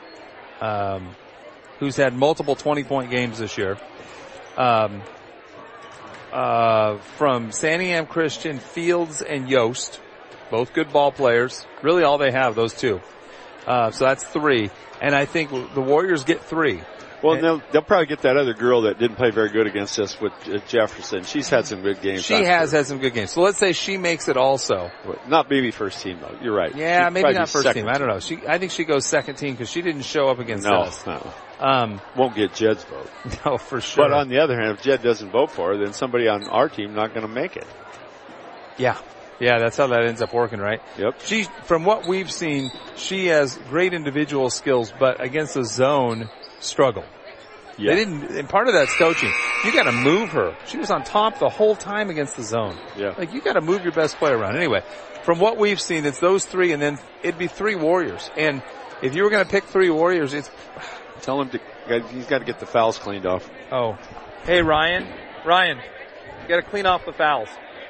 who's had multiple 20-point games this year. From Santiam Christian, Fields and Yost, both good ball players. Really all they have, those 2. So that's 3. And I think the Warriors get 3. Well, they'll probably get that other girl that didn't play very good against us with Jefferson. She's had some good games. She has had some good games. So let's say she makes it also. Not maybe first team, though. You're right. Yeah, maybe not first team. I don't know. I think she goes second team because she didn't show up against us. No. Won't get Jed's vote. No, for sure. But on the other hand, if Jed doesn't vote for her, then somebody on our team not going to make it. Yeah. Yeah, that's how that ends up working, right? Yep. From what we've seen, she has great individual skills, but against the zone, struggle. Yeah. They didn't, and part of that's coaching. You gotta move her. She was on top the whole time against the zone. Yeah. Like, you gotta move your best player around. Anyway, from what we've seen, it's those three, and then it'd be 3 Warriors. And if you were gonna pick 3 Warriors, it's... Tell him he's gotta get the fouls cleaned off. Oh. Hey, Ryan, you gotta clean off the fouls.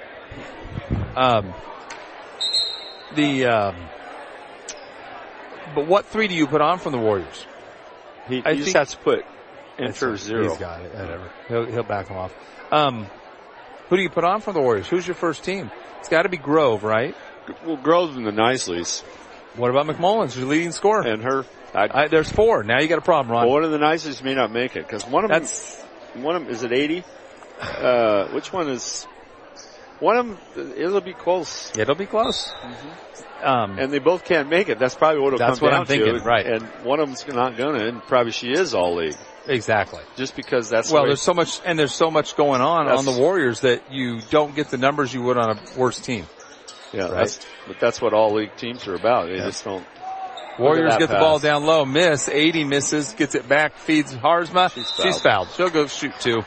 But what 3 do you put on from the Warriors? He just has to put enter 0. He's got it. Whatever. He'll back him off. Who do you put on from the Warriors? Who's your first team? It's got to be Grove, right? Well, Grove's in the Nicelys. What about McMullins, your leading scorer? And her. There's 4. Now you got a problem, Ron. Well, one of the Nicelys may not make it because one of them is it 80? Which one is? One of them, it'll be close. It'll be close. Mm-hmm. And they both can't make it. That's probably what it'll come down to. That's what I'm thinking, right. And one of them's not gonna, and probably she is all league. Exactly. Just because that's there's so much going on the Warriors that you don't get the numbers you would on a worse team. Yeah, right? That's what all league teams are about. They just don't. Warriors get the ball down low, miss, 80 misses, gets it back, feeds Harzma. She's fouled. She'll go shoot 2.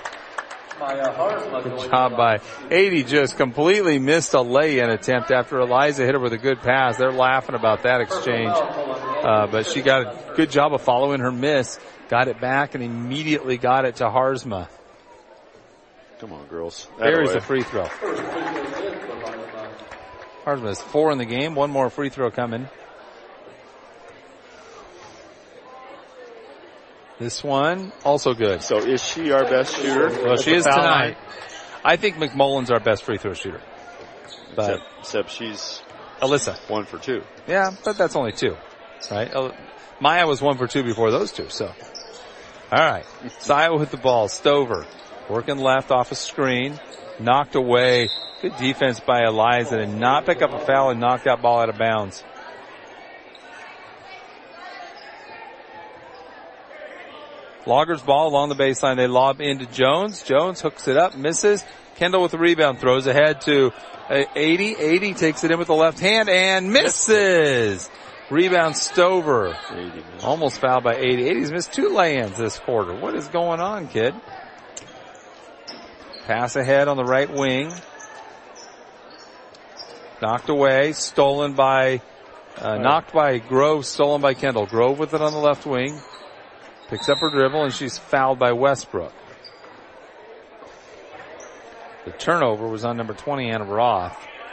Good job by 80. Just completely missed a lay-in attempt after Eliza hit her with a good pass. They're laughing about that exchange. But she got a good job of following her miss. Got it back and immediately got it to Harzma. Come on, girls. There's a free throw. Harzma has 4 in the game. 1 more free throw coming. This one, also good. So is she our best shooter? Well, she is tonight. I think McMullen's our best free throw shooter. But except she's Alyssa. 1 for 2. Yeah, but that's only 2, right? Maya was 1 for 2 before those 2, so. All right. Saya with the ball. Stover working left off a screen. Knocked away. Good defense by Eliza to not pick up a foul and knock that ball out of bounds. Loggers ball along the baseline. They lob into Jones. Jones hooks it up, misses. Kendall with the rebound, throws ahead to 80. 80 takes it in with the left hand and misses. Rebound Stover. Almost fouled by 80. 80's missed 2 lay-ins this quarter. What is going on, kid? Pass ahead on the right wing. Knocked away, stolen by, knocked by Grove, stolen by Kendall. Grove with it on the left wing. Picks up her dribble and she's fouled by Westbrook. The turnover was on number 20, Anna Roth.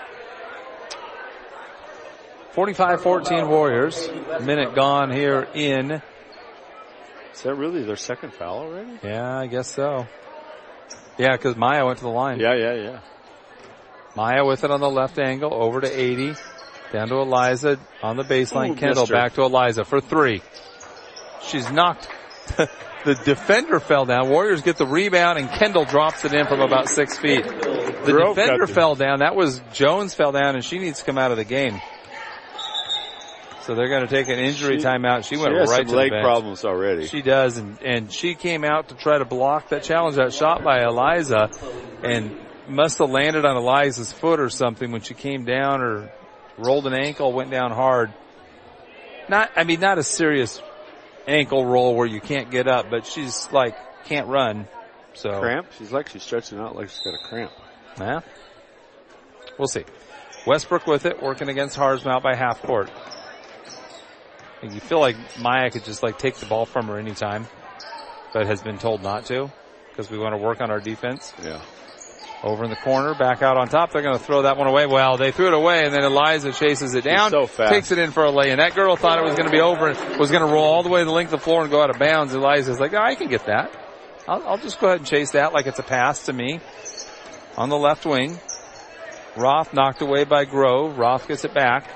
45-14 Warriors. Minute gone here in. Is that really their second foul already? Yeah, I guess so. Yeah, because Maya went to the line. Yeah. Maya with it on the left angle, over to 80. Down to Eliza on the baseline. Kendall back to Eliza for 3. She's knocked. The defender fell down. Warriors get the rebound and Kendall drops it in from about 6 feet. The defender fell down. That was Jones fell down and she needs to come out of the game. So they're going to take an injury timeout. She went right to the bench. She has some leg problems already. She does, and she came out to try to block that challenge, that shot by Eliza, and must have landed on Eliza's foot or something when she came down or rolled an ankle, went down hard. Not a serious ankle roll where you can't get up, but she's like, can't run. So cramp? She's stretching out like she's got a cramp. Yeah. We'll see. Westbrook with it, working against Harzma out by half court. And you feel like Maya could just take the ball from her anytime, but has been told not to because we want to work on our defense. Yeah. Over in the corner, back out on top. They're going to throw that one away. Well, they threw it away, and then Eliza chases it down, so fast. Takes it in for a lay. And that girl thought it was going to be over and was going to roll all the way to the length of the floor and go out of bounds. Eliza's like, I can get that. I'll just go ahead and chase that like it's a pass to me. On the left wing, Roth knocked away by Grove. Roth gets it back.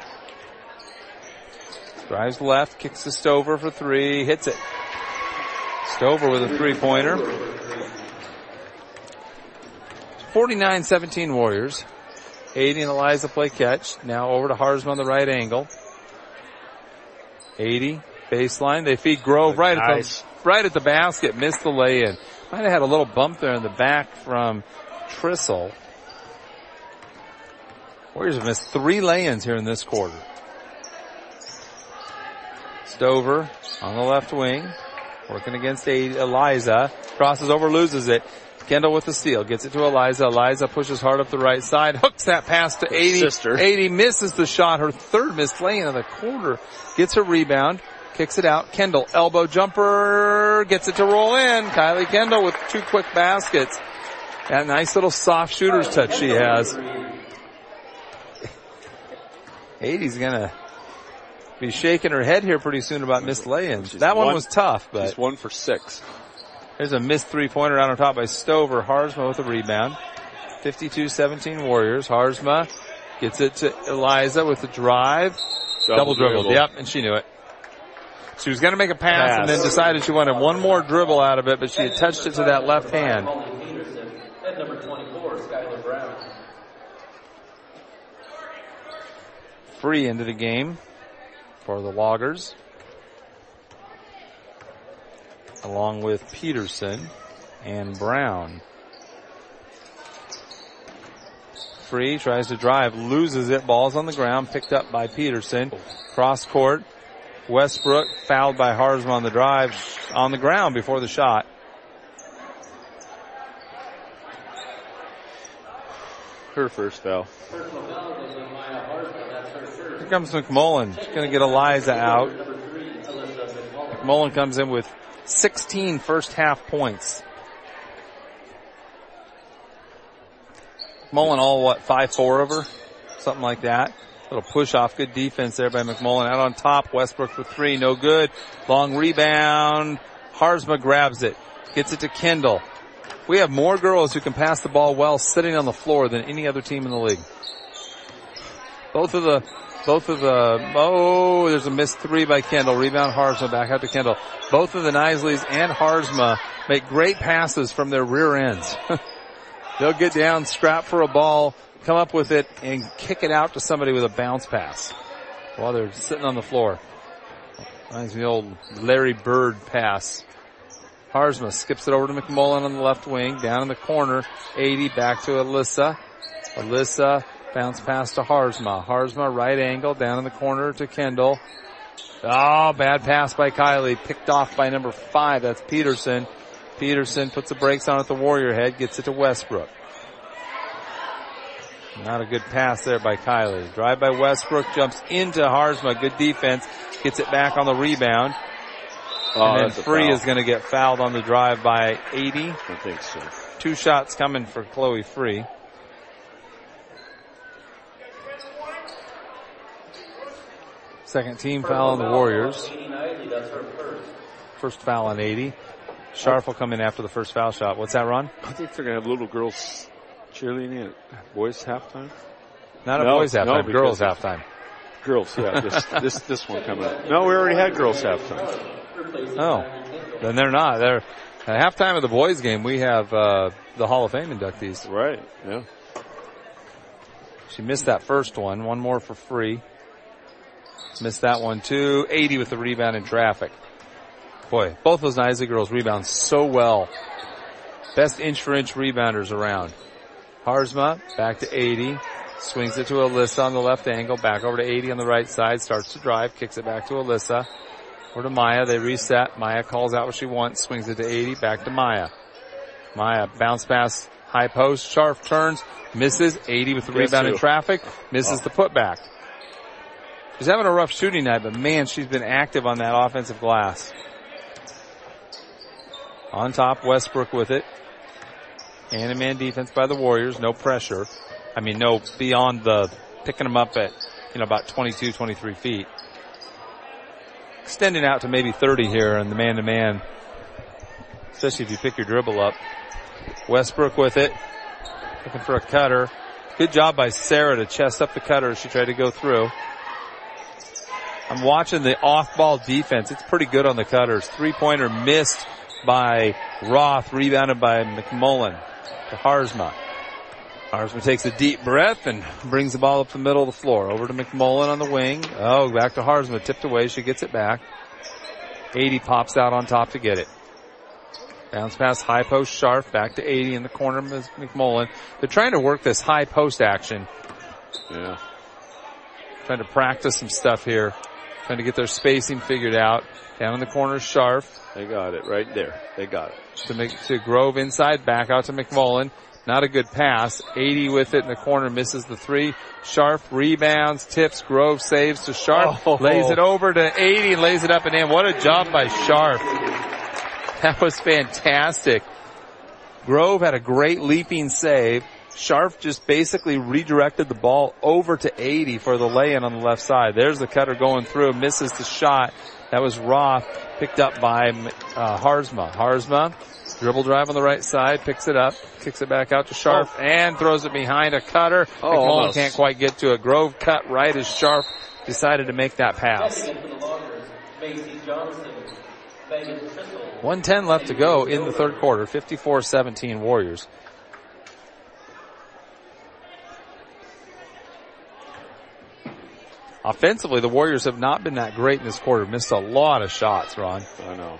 Drives left, kicks to Stover for 3, hits it. Stover with a 3-pointer. 49-17 Warriors. 80 and Eliza play catch. Now over to Harzma on the right angle. 80, baseline. They feed Grove right at the basket. Missed the lay-in. Might have had a little bump there in the back from Trissel. Warriors have missed 3 lay-ins here in this quarter. Stover on the left wing. Working against Eliza. Crosses over, loses it. Kendall with the steal. Gets it to Eliza. Eliza pushes hard up the right side. Hooks that pass to 80. 80 misses the shot. Her third miss, laying in the corner. Gets her rebound. Kicks it out. Kendall, elbow jumper. Gets it to roll in. Kylie Kendall with 2 quick baskets. That nice little soft shooter's touch she has. 80's gonna be shaking her head here pretty soon about missed lay-ins. That one was tough, but. She's 1 for 6. There's a missed 3-pointer out on top by Stover. Harzma with a rebound. 52-17 Warriors. Harzma gets it to Eliza with the drive. Double dribble. Yep, and she knew it. She was going to make a pass and then decided she wanted one more dribble out of it, but she had touched it to that left hand. And number 24, Skylar Brown. Free into the game for the Loggers, along with Peterson and Brown. Free tries to drive, loses it, ball's on the ground, picked up by Peterson. Cross court, Westbrook fouled by Harzma on the drive, on the ground before the shot. Her first foul. Here comes McMullen. She's going to get Eliza out. McMullen comes in with 16 first half points. McMullen all 5'4" of her? Something like that. Little push off. Good defense there by McMullen. Out on top. Westbrook for 3. No good. Long rebound. Harzma grabs it. Gets it to Kendall. We have more girls who can pass the ball well sitting on the floor than any other team in the league. There's a missed 3 by Kendall. Rebound Harzma, back out to Kendall. Both of the Knisleys and Harzma make great passes from their rear ends. They'll get down, scrap for a ball, come up with it, and kick it out to somebody with a bounce pass while they're sitting on the floor. Reminds me of the old Larry Bird pass. Harzma skips it over to McMullen on the left wing, down in the corner. 80 back to Alyssa. Alyssa bounce pass to Harzma. Harzma right angle down in the corner to Kendall. Oh, bad pass by Kylie. Picked off by number 5. That's Peterson. Peterson puts the brakes on at the Warrior head. Gets it to Westbrook. Not a good pass there by Kylie. Drive by Westbrook. Jumps into Harzma. Good defense. Gets it back on the rebound. And then Free is going to get fouled on the drive by 80. I think so. 2 shots coming for Chloe Free. Second team foul on the Warriors. First foul on 80. Sharf will come in after the first foul shot. What's that, Ron? I think they're going to have little girls cheerleading at boys halftime. Not a boys halftime, girls halftime. Girls, yeah. This one coming up. No, we already had girls halftime. Oh, then they're not. They're at halftime of the boys game. We have the Hall of Fame inductees. Right. Yeah. She missed that first one. One more for Free. Missed that one too. 80 with the rebound in traffic. Boy, both those Knisely girls rebound so well. Best inch-for-inch rebounders around. Harzma back to 80. Swings it to Alyssa on the left angle. Back over to 80 on the right side. Starts to drive. Kicks it back to Alyssa. Or to Maya. They reset. Maya calls out what she wants. Swings it to 80. Back to Maya. Maya bounce pass. High post. Sharp turns. Misses. 80 with the rebound in traffic. Misses the putback. She's having a rough shooting night, but man, she's been active on that offensive glass. On top, Westbrook with it. Man-to-man defense by the Warriors. No pressure. I mean, no beyond the picking them up at, about 22, 23 feet. Extending out to maybe 30 here in the man-to-man. Especially if you pick your dribble up. Westbrook with it. Looking for a cutter. Good job by Sarah to chest up the cutter as she tried to go through. I'm watching the off-ball defense. It's pretty good on the cutters. 3-pointer missed by Roth, rebounded by McMullen to Harzma. Harzma takes a deep breath and brings the ball up the middle of the floor. Over to McMullen on the wing. Oh, back to Harzma. Tipped away. She gets it back. 80 pops out on top to get it. Bounce pass, high post, Sharp. Back to 80 in the corner, McMullen. They're trying to work this high post action. Yeah. Trying to practice some stuff here trying to get their spacing figured out. Down in the corner, Scharf. They got it right there. They got it. To Grove inside, back out to McMullen. Not a good pass. 80 with it in the corner, misses the three. Scharf rebounds, tips, Grove saves to Scharf, lays it over to 80 and lays it up and in. What a job by Scharf. That was fantastic. Grove had a great leaping save. Scharf just basically redirected the ball over to 80 for the lay-in on the left side. There's the cutter going through, misses the shot. That was Roth, picked up by Harzma. Harzma, dribble drive on the right side, picks it up, kicks it back out to Scharf, and throws it behind a cutter. McMullen can't quite get to it. Grove cut right as Scharf decided to make that pass. 1:10 left to go in the third quarter. 54-17 Warriors. Offensively, the Warriors have not been that great in this quarter. Missed a lot of shots, Ron. I know.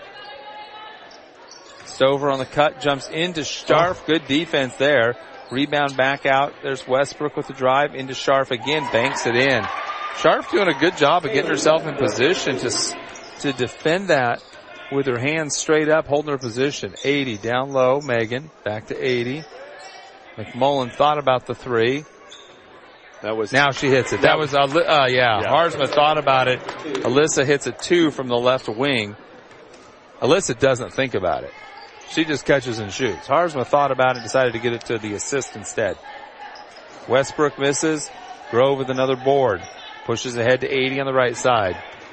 Stover on the cut, jumps into Scharf. Good defense there. Rebound back out. There's Westbrook with the drive into Scharf again. Banks it in. Scharf doing a good job of getting herself in position to defend that with her hands straight up, holding her position. 80 down low. Megan back to 80. McMullen thought about the three. Now she hits it. Harzma thought about it. Alyssa hits a two from the left wing. Alyssa doesn't think about it. She just catches and shoots. Harzma thought about it and decided to get it to the assist instead. Westbrook misses. Grove with another board. Pushes ahead to 80 on the right side.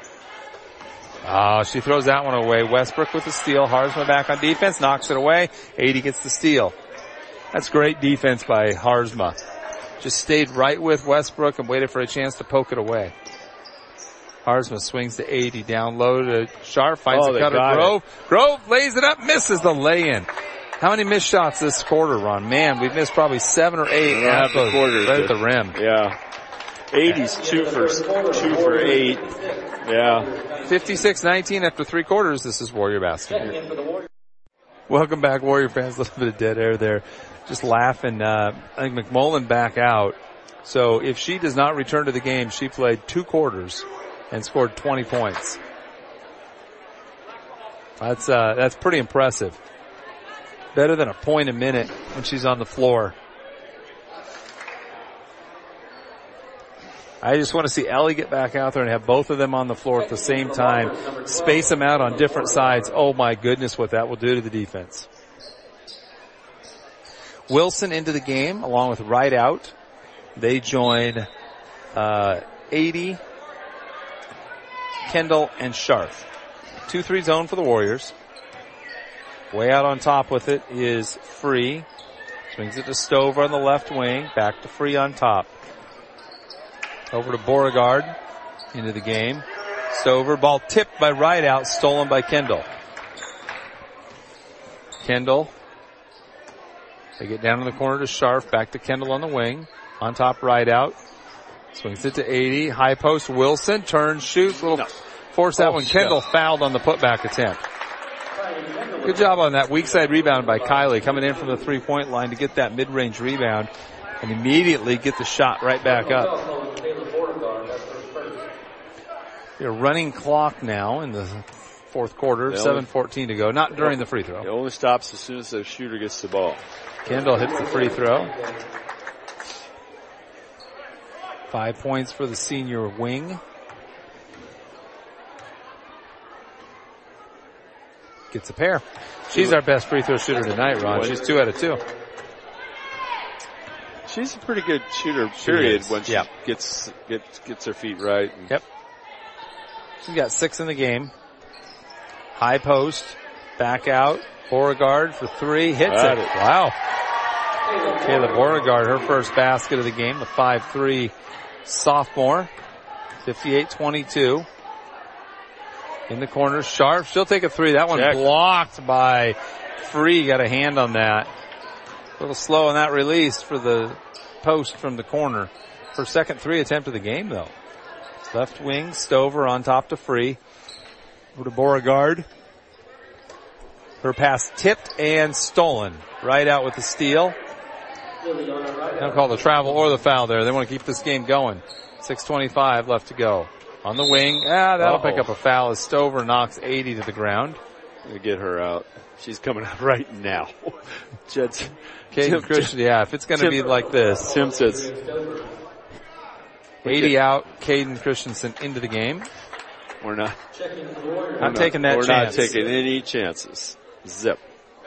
She throws that one away. Westbrook with the steal. Harzma back on defense. Knocks it away. 80 gets the steal. That's great defense by Harzma. Just stayed right with Westbrook and waited for a chance to poke it away. Harzma swings to 80, down low to Scharf, finds a cutter. Grove. Grove lays it up, misses the lay-in. How many missed shots this quarter, Ron? Man, we've missed probably 7 or 8 right at the rim. Yeah. 80's 2 for 8. Yeah. 56-19 after 3 quarters. This is Warrior basketball. Welcome back, Warrior fans. A little bit of dead air there. Just laughing. I think McMullen back out. So if she does not return to the game, she played 2 quarters and scored 20 points. That's pretty impressive. Better than a point a minute when she's on the floor. I just want to see Ellie get back out there and have both of them on the floor at the same time. Space them out on different sides. Oh my goodness, what that will do to the defense. Wilson into the game along with Rideout. They join 80, Kendall, and Scharf. 2-3 zone for the Warriors. Way out on top with it is Free. Swings it to Stover on the left wing. Back to Free on top. Over to Beauregard into the game. Stover, ball tipped by Rideout, stolen by Kendall. Kendall. They get down in the corner to Scharf, back to Kendall on the wing. On top, Rideout. Swings it to 80. High post, Wilson. Turns, shoots. Force that one. Kendall fouled on the putback attempt. Good job on that weak side rebound by Kylie, coming in from the 3-point line to get that mid-range rebound and immediately get the shot right back up. A running clock now in the fourth quarter, 7:14 to go. Not during the free throw. It only stops as soon as the shooter gets the ball. Kendall hits the free throw. 5 points for the senior wing. Gets a pair. She's our best free throw shooter tonight, Ron. She's 2 out of 2. She's a pretty good shooter, period, when she gets her feet right. Yep. She's got 6 in the game. High post. Back out. Beauregard for 3. Hits it. Wow. Kayla Beauregard, her first basket of the game. The 5'3" sophomore. 58-22. In the corner. Scharf. She'll take a 3. That one blocked by Free. Got a hand on that. A little slow on that release for the post from the corner. Her second 3 attempt of the game, though. Left wing, Stover on top to Free. Over to Beauregard. Her pass tipped and stolen. Right out with the steal. They don't call the travel or the foul there. They want to keep this game going. 6:25 left to go. On the wing. That'll pick up a foul as Stover knocks 80 to the ground. Gonna get her out. She's coming out right now. Caden Christian, if it's gonna be like this. Tim says 80 out, Caden Christensen into the game. We're not. I'm taking that chance. We're not taking any chances. Zip.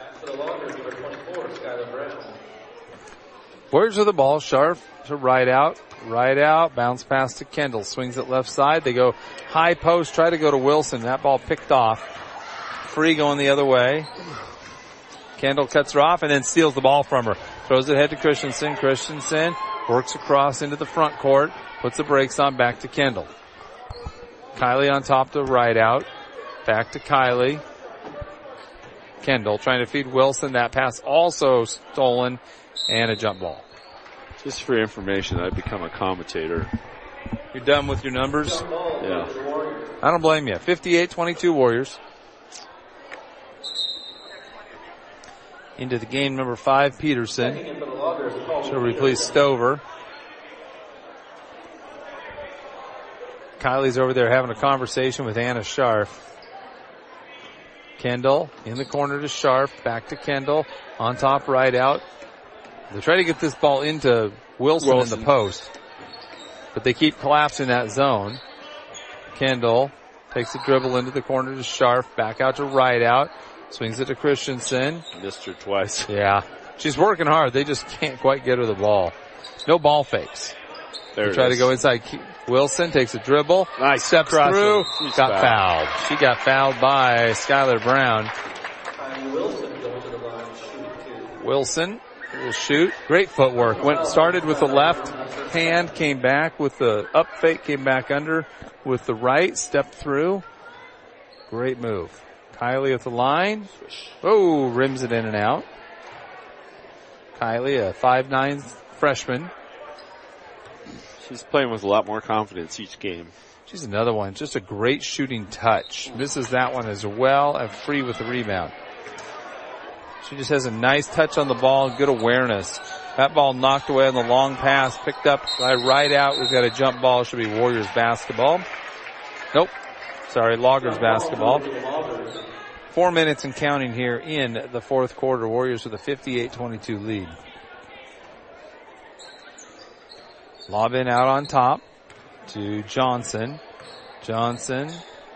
Warriors with the ball. Sharp to right out. Bounce pass to Kendall. Swings it left side. They go high post. Try to go to Wilson. That ball picked off. Free going the other way. Kendall cuts her off and then steals the ball from her. Throws it ahead to Christensen. Christensen works across into the front court. Puts the brakes on. Back to Kendall. Kylie on top to right out. Back to Kylie. Kendall trying to feed Wilson. That pass also stolen and a jump ball. Just for information, I've become a commentator. You're done with your numbers? Yeah. I don't blame you. 58-22 Warriors. Into the game, number 5, Peterson. She'll replace Stover. Kylie's over there having a conversation with Anna Sharp. Kendall in the corner to Sharp. Back to Kendall. On top, right out. They try to get this ball into Wilson in the post, but they keep collapsing that zone. Kendall takes a dribble into the corner to Sharp. Back out to right out. Swings it to Christensen. Missed her twice. Yeah. She's working hard. They just can't quite get her the ball. No ball fakes. They try to go inside. Wilson takes a dribble. Nice. Steps through. Got fouled. She got fouled by Skylar Brown. Wilson will shoot. Great footwork. Started with the left hand, came back with the up fake, came back under with the right, stepped through. Great move. Kylie at the line. Oh, rims it in and out. Kylie, a 5'9" freshman. She's playing with a lot more confidence each game. She's another one. Just a great shooting touch. Misses that one as well and free with the rebound. She just has a nice touch on the ball and good awareness. That ball knocked away on the long pass, picked up by right out. We've got a jump ball. Should be Warriors basketball. Nope. Sorry, Loggers basketball. 4 minutes and counting here in the fourth quarter. Warriors with a 58-22 lead. Lob in out on top to Johnson. Johnson.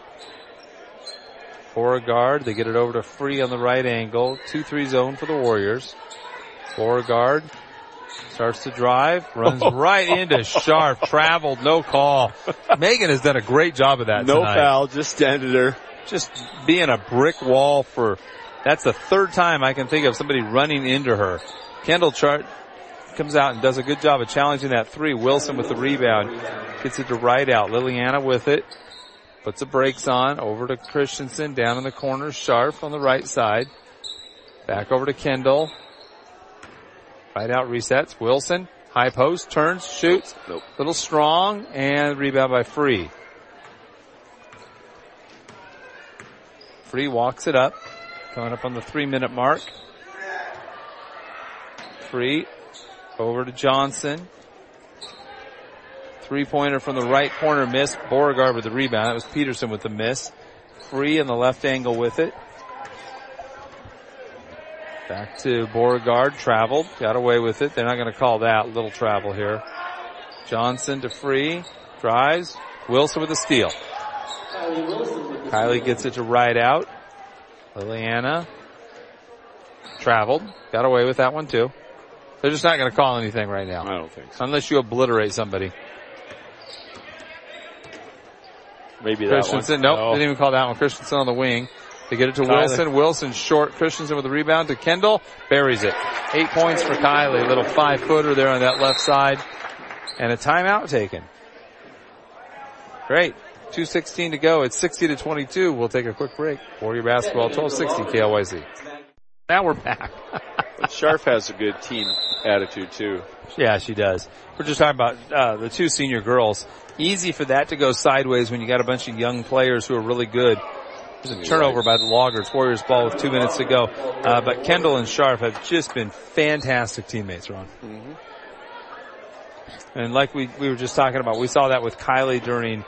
Beauregard. They get it over to Free on the right angle. 2-3 zone for the Warriors. Beauregard starts to drive. Runs right into Sharp. Traveled. No call. Megan has done a great job of that tonight. No foul. Just standing there. Just being a brick wall for, that's the third time I can think of somebody running into her. Kendall comes out and does a good job of challenging that three. Wilson with the rebound. Gets it to right out. Liliana with it. Puts the brakes on. Over to Christensen. Down in the corner. Sharp on the right side. Back over to Kendall. Right out resets. Wilson. High post. Turns. Shoots. Nope. Little strong. And rebound by Free. Free walks it up. Coming up on the 3-minute mark. Free. Over to Johnson. Three-pointer from the right corner miss. Beauregard with the rebound. That was Peterson with the miss. Free in the left angle with it. Back to Beauregard. Traveled. Got away with it. They're not going to call that. Little travel here. Johnson to Free. Drives. Wilson with a steal. Kylie gets it to right out. Liliana. Traveled. Got away with that one too. They're just not going to call anything right now. I don't think so. Unless you obliterate somebody. Maybe that Christensen, one. nope, didn't even call that one. Christensen on the wing. They get it to Wilson. Wilson short. Christensen with the rebound to Kendall. Buries it. 8 points for Kylie. A little 5-footer there on that left side. And a timeout taken. Great. 2:16 to go. It's 60-22. We'll take a quick break. Warrior basketball, 1260 KLYZ. Now we're back. Sharp has a good team attitude too. Yeah, she does. We're just talking about the two senior girls. Easy for that to go sideways when you got a bunch of young players who are really good. There's a turnover by the Loggers. Warriors ball with 2 minutes to go. But Kendall and Sharp have just been fantastic teammates, Ron. Mm-hmm. And like we were just talking about, we saw that with Kylie during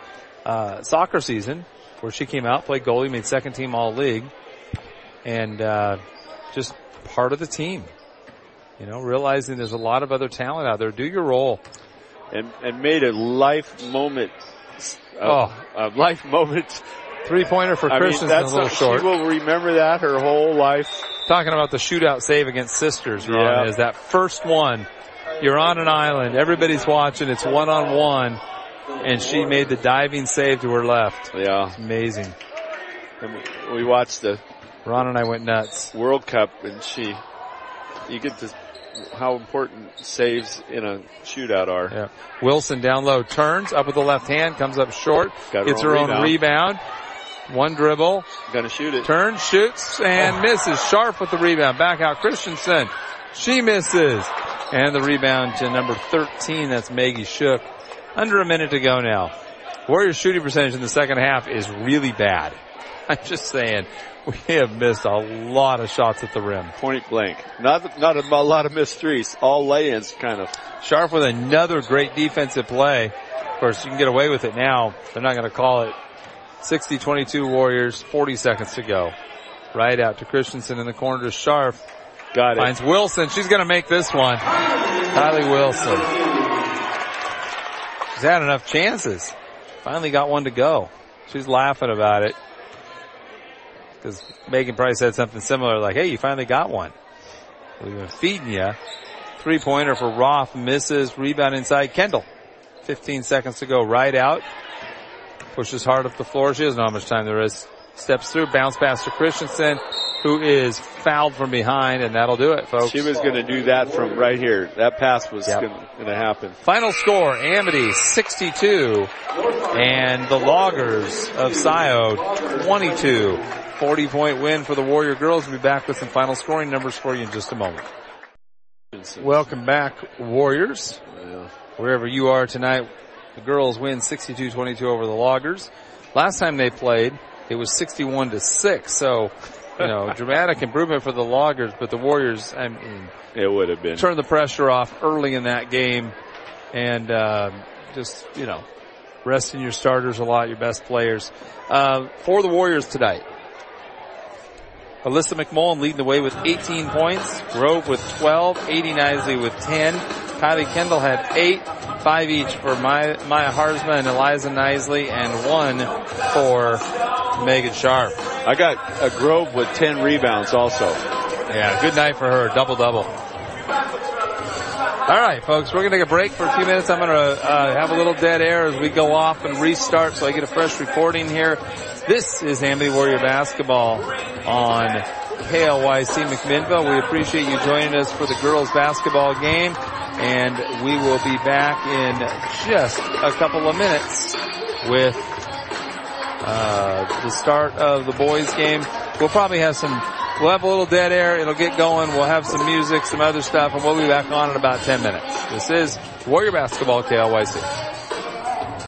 soccer season where she came out, played goalie, made second team All-League, and just part of the team. You know, realizing there's a lot of other talent out there. Do your role. And made a life moment. A life moment. 3-pointer for Christensen, a little short. She will remember that her whole life. Talking about the shootout save against Sisters, Ron, is that first one. You're on an island. Everybody's watching. It's one-on-one. And she made the diving save to her left. Yeah. It's amazing. And we watched Ron and I went nuts. World Cup, and you get to how important saves in a shootout are. Yeah. Wilson down low, turns up with the left hand, comes up short, gets her own rebound. One dribble. Gonna shoot it. Turns, shoots, and misses. Sharp with the rebound. Back out Christensen. She misses. And the rebound to number 13. That's Maggie Shook. Under a minute to go now. Warriors shooting percentage in the second half is really bad. I'm just saying, we have missed a lot of shots at the rim. Point blank. Not a lot of missed threes. All lay-ins, kind of. Sharp with another great defensive play. Of course, you can get away with it now. They're not going to call it. 60-22 Warriors, 40 seconds to go. Right out to Christensen in the corner to Sharp. Got it. Finds Wilson. She's going to make this one. Kylie Wilson. She's had enough chances. Finally got one to go. She's laughing about it. Because Megan Price said something similar like, hey, you finally got one. We've been feeding you. 3-pointer for Roth misses. Rebound inside Kendall. 15 seconds to go. Right out. Pushes hard up the floor. She doesn't know how much time there is. Steps through. Bounce pass to Christensen, who is fouled from behind, and that'll do it, folks. She was going to do that from right here. That pass was going to happen. Final score, Amity 62, and the Loggers of Scioto 22. 40-point win for the Warrior girls. We'll be back with some final scoring numbers for you in just a moment. Welcome back, Warriors. Yeah. Wherever you are tonight, the girls win 62-22 over the Loggers. Last time they played, it was 61-6. So, you know, dramatic improvement for the Loggers, but the Warriors, I mean, it would have been. Turned the pressure off early in that game, and just, you know, resting your starters a lot, your best players. For the Warriors tonight, Alyssa McMullen leading the way with 18 points. Grove with 12. 80 Knisley with 10. Kylie Kendall had 8. 5 each for Maya Harzma and Eliza Knisley, and 1 for Megan Sharp. I got a Grove with 10 rebounds also. Yeah, good night for her. Double-double. All right, folks, we're going to take a break for a few minutes. I'm going to have a little dead air as we go off and restart so I get a fresh recording here. This is Amity Warrior Basketball on KLYC McMinnville. We appreciate you joining us for the girls basketball game, and we will be back in just a couple of minutes with the start of the boys game. We'll probably have we'll have a little dead air. It'll get going. We'll have some music, some other stuff, and we'll be back on in about 10 minutes. This is Warrior Basketball KLYC.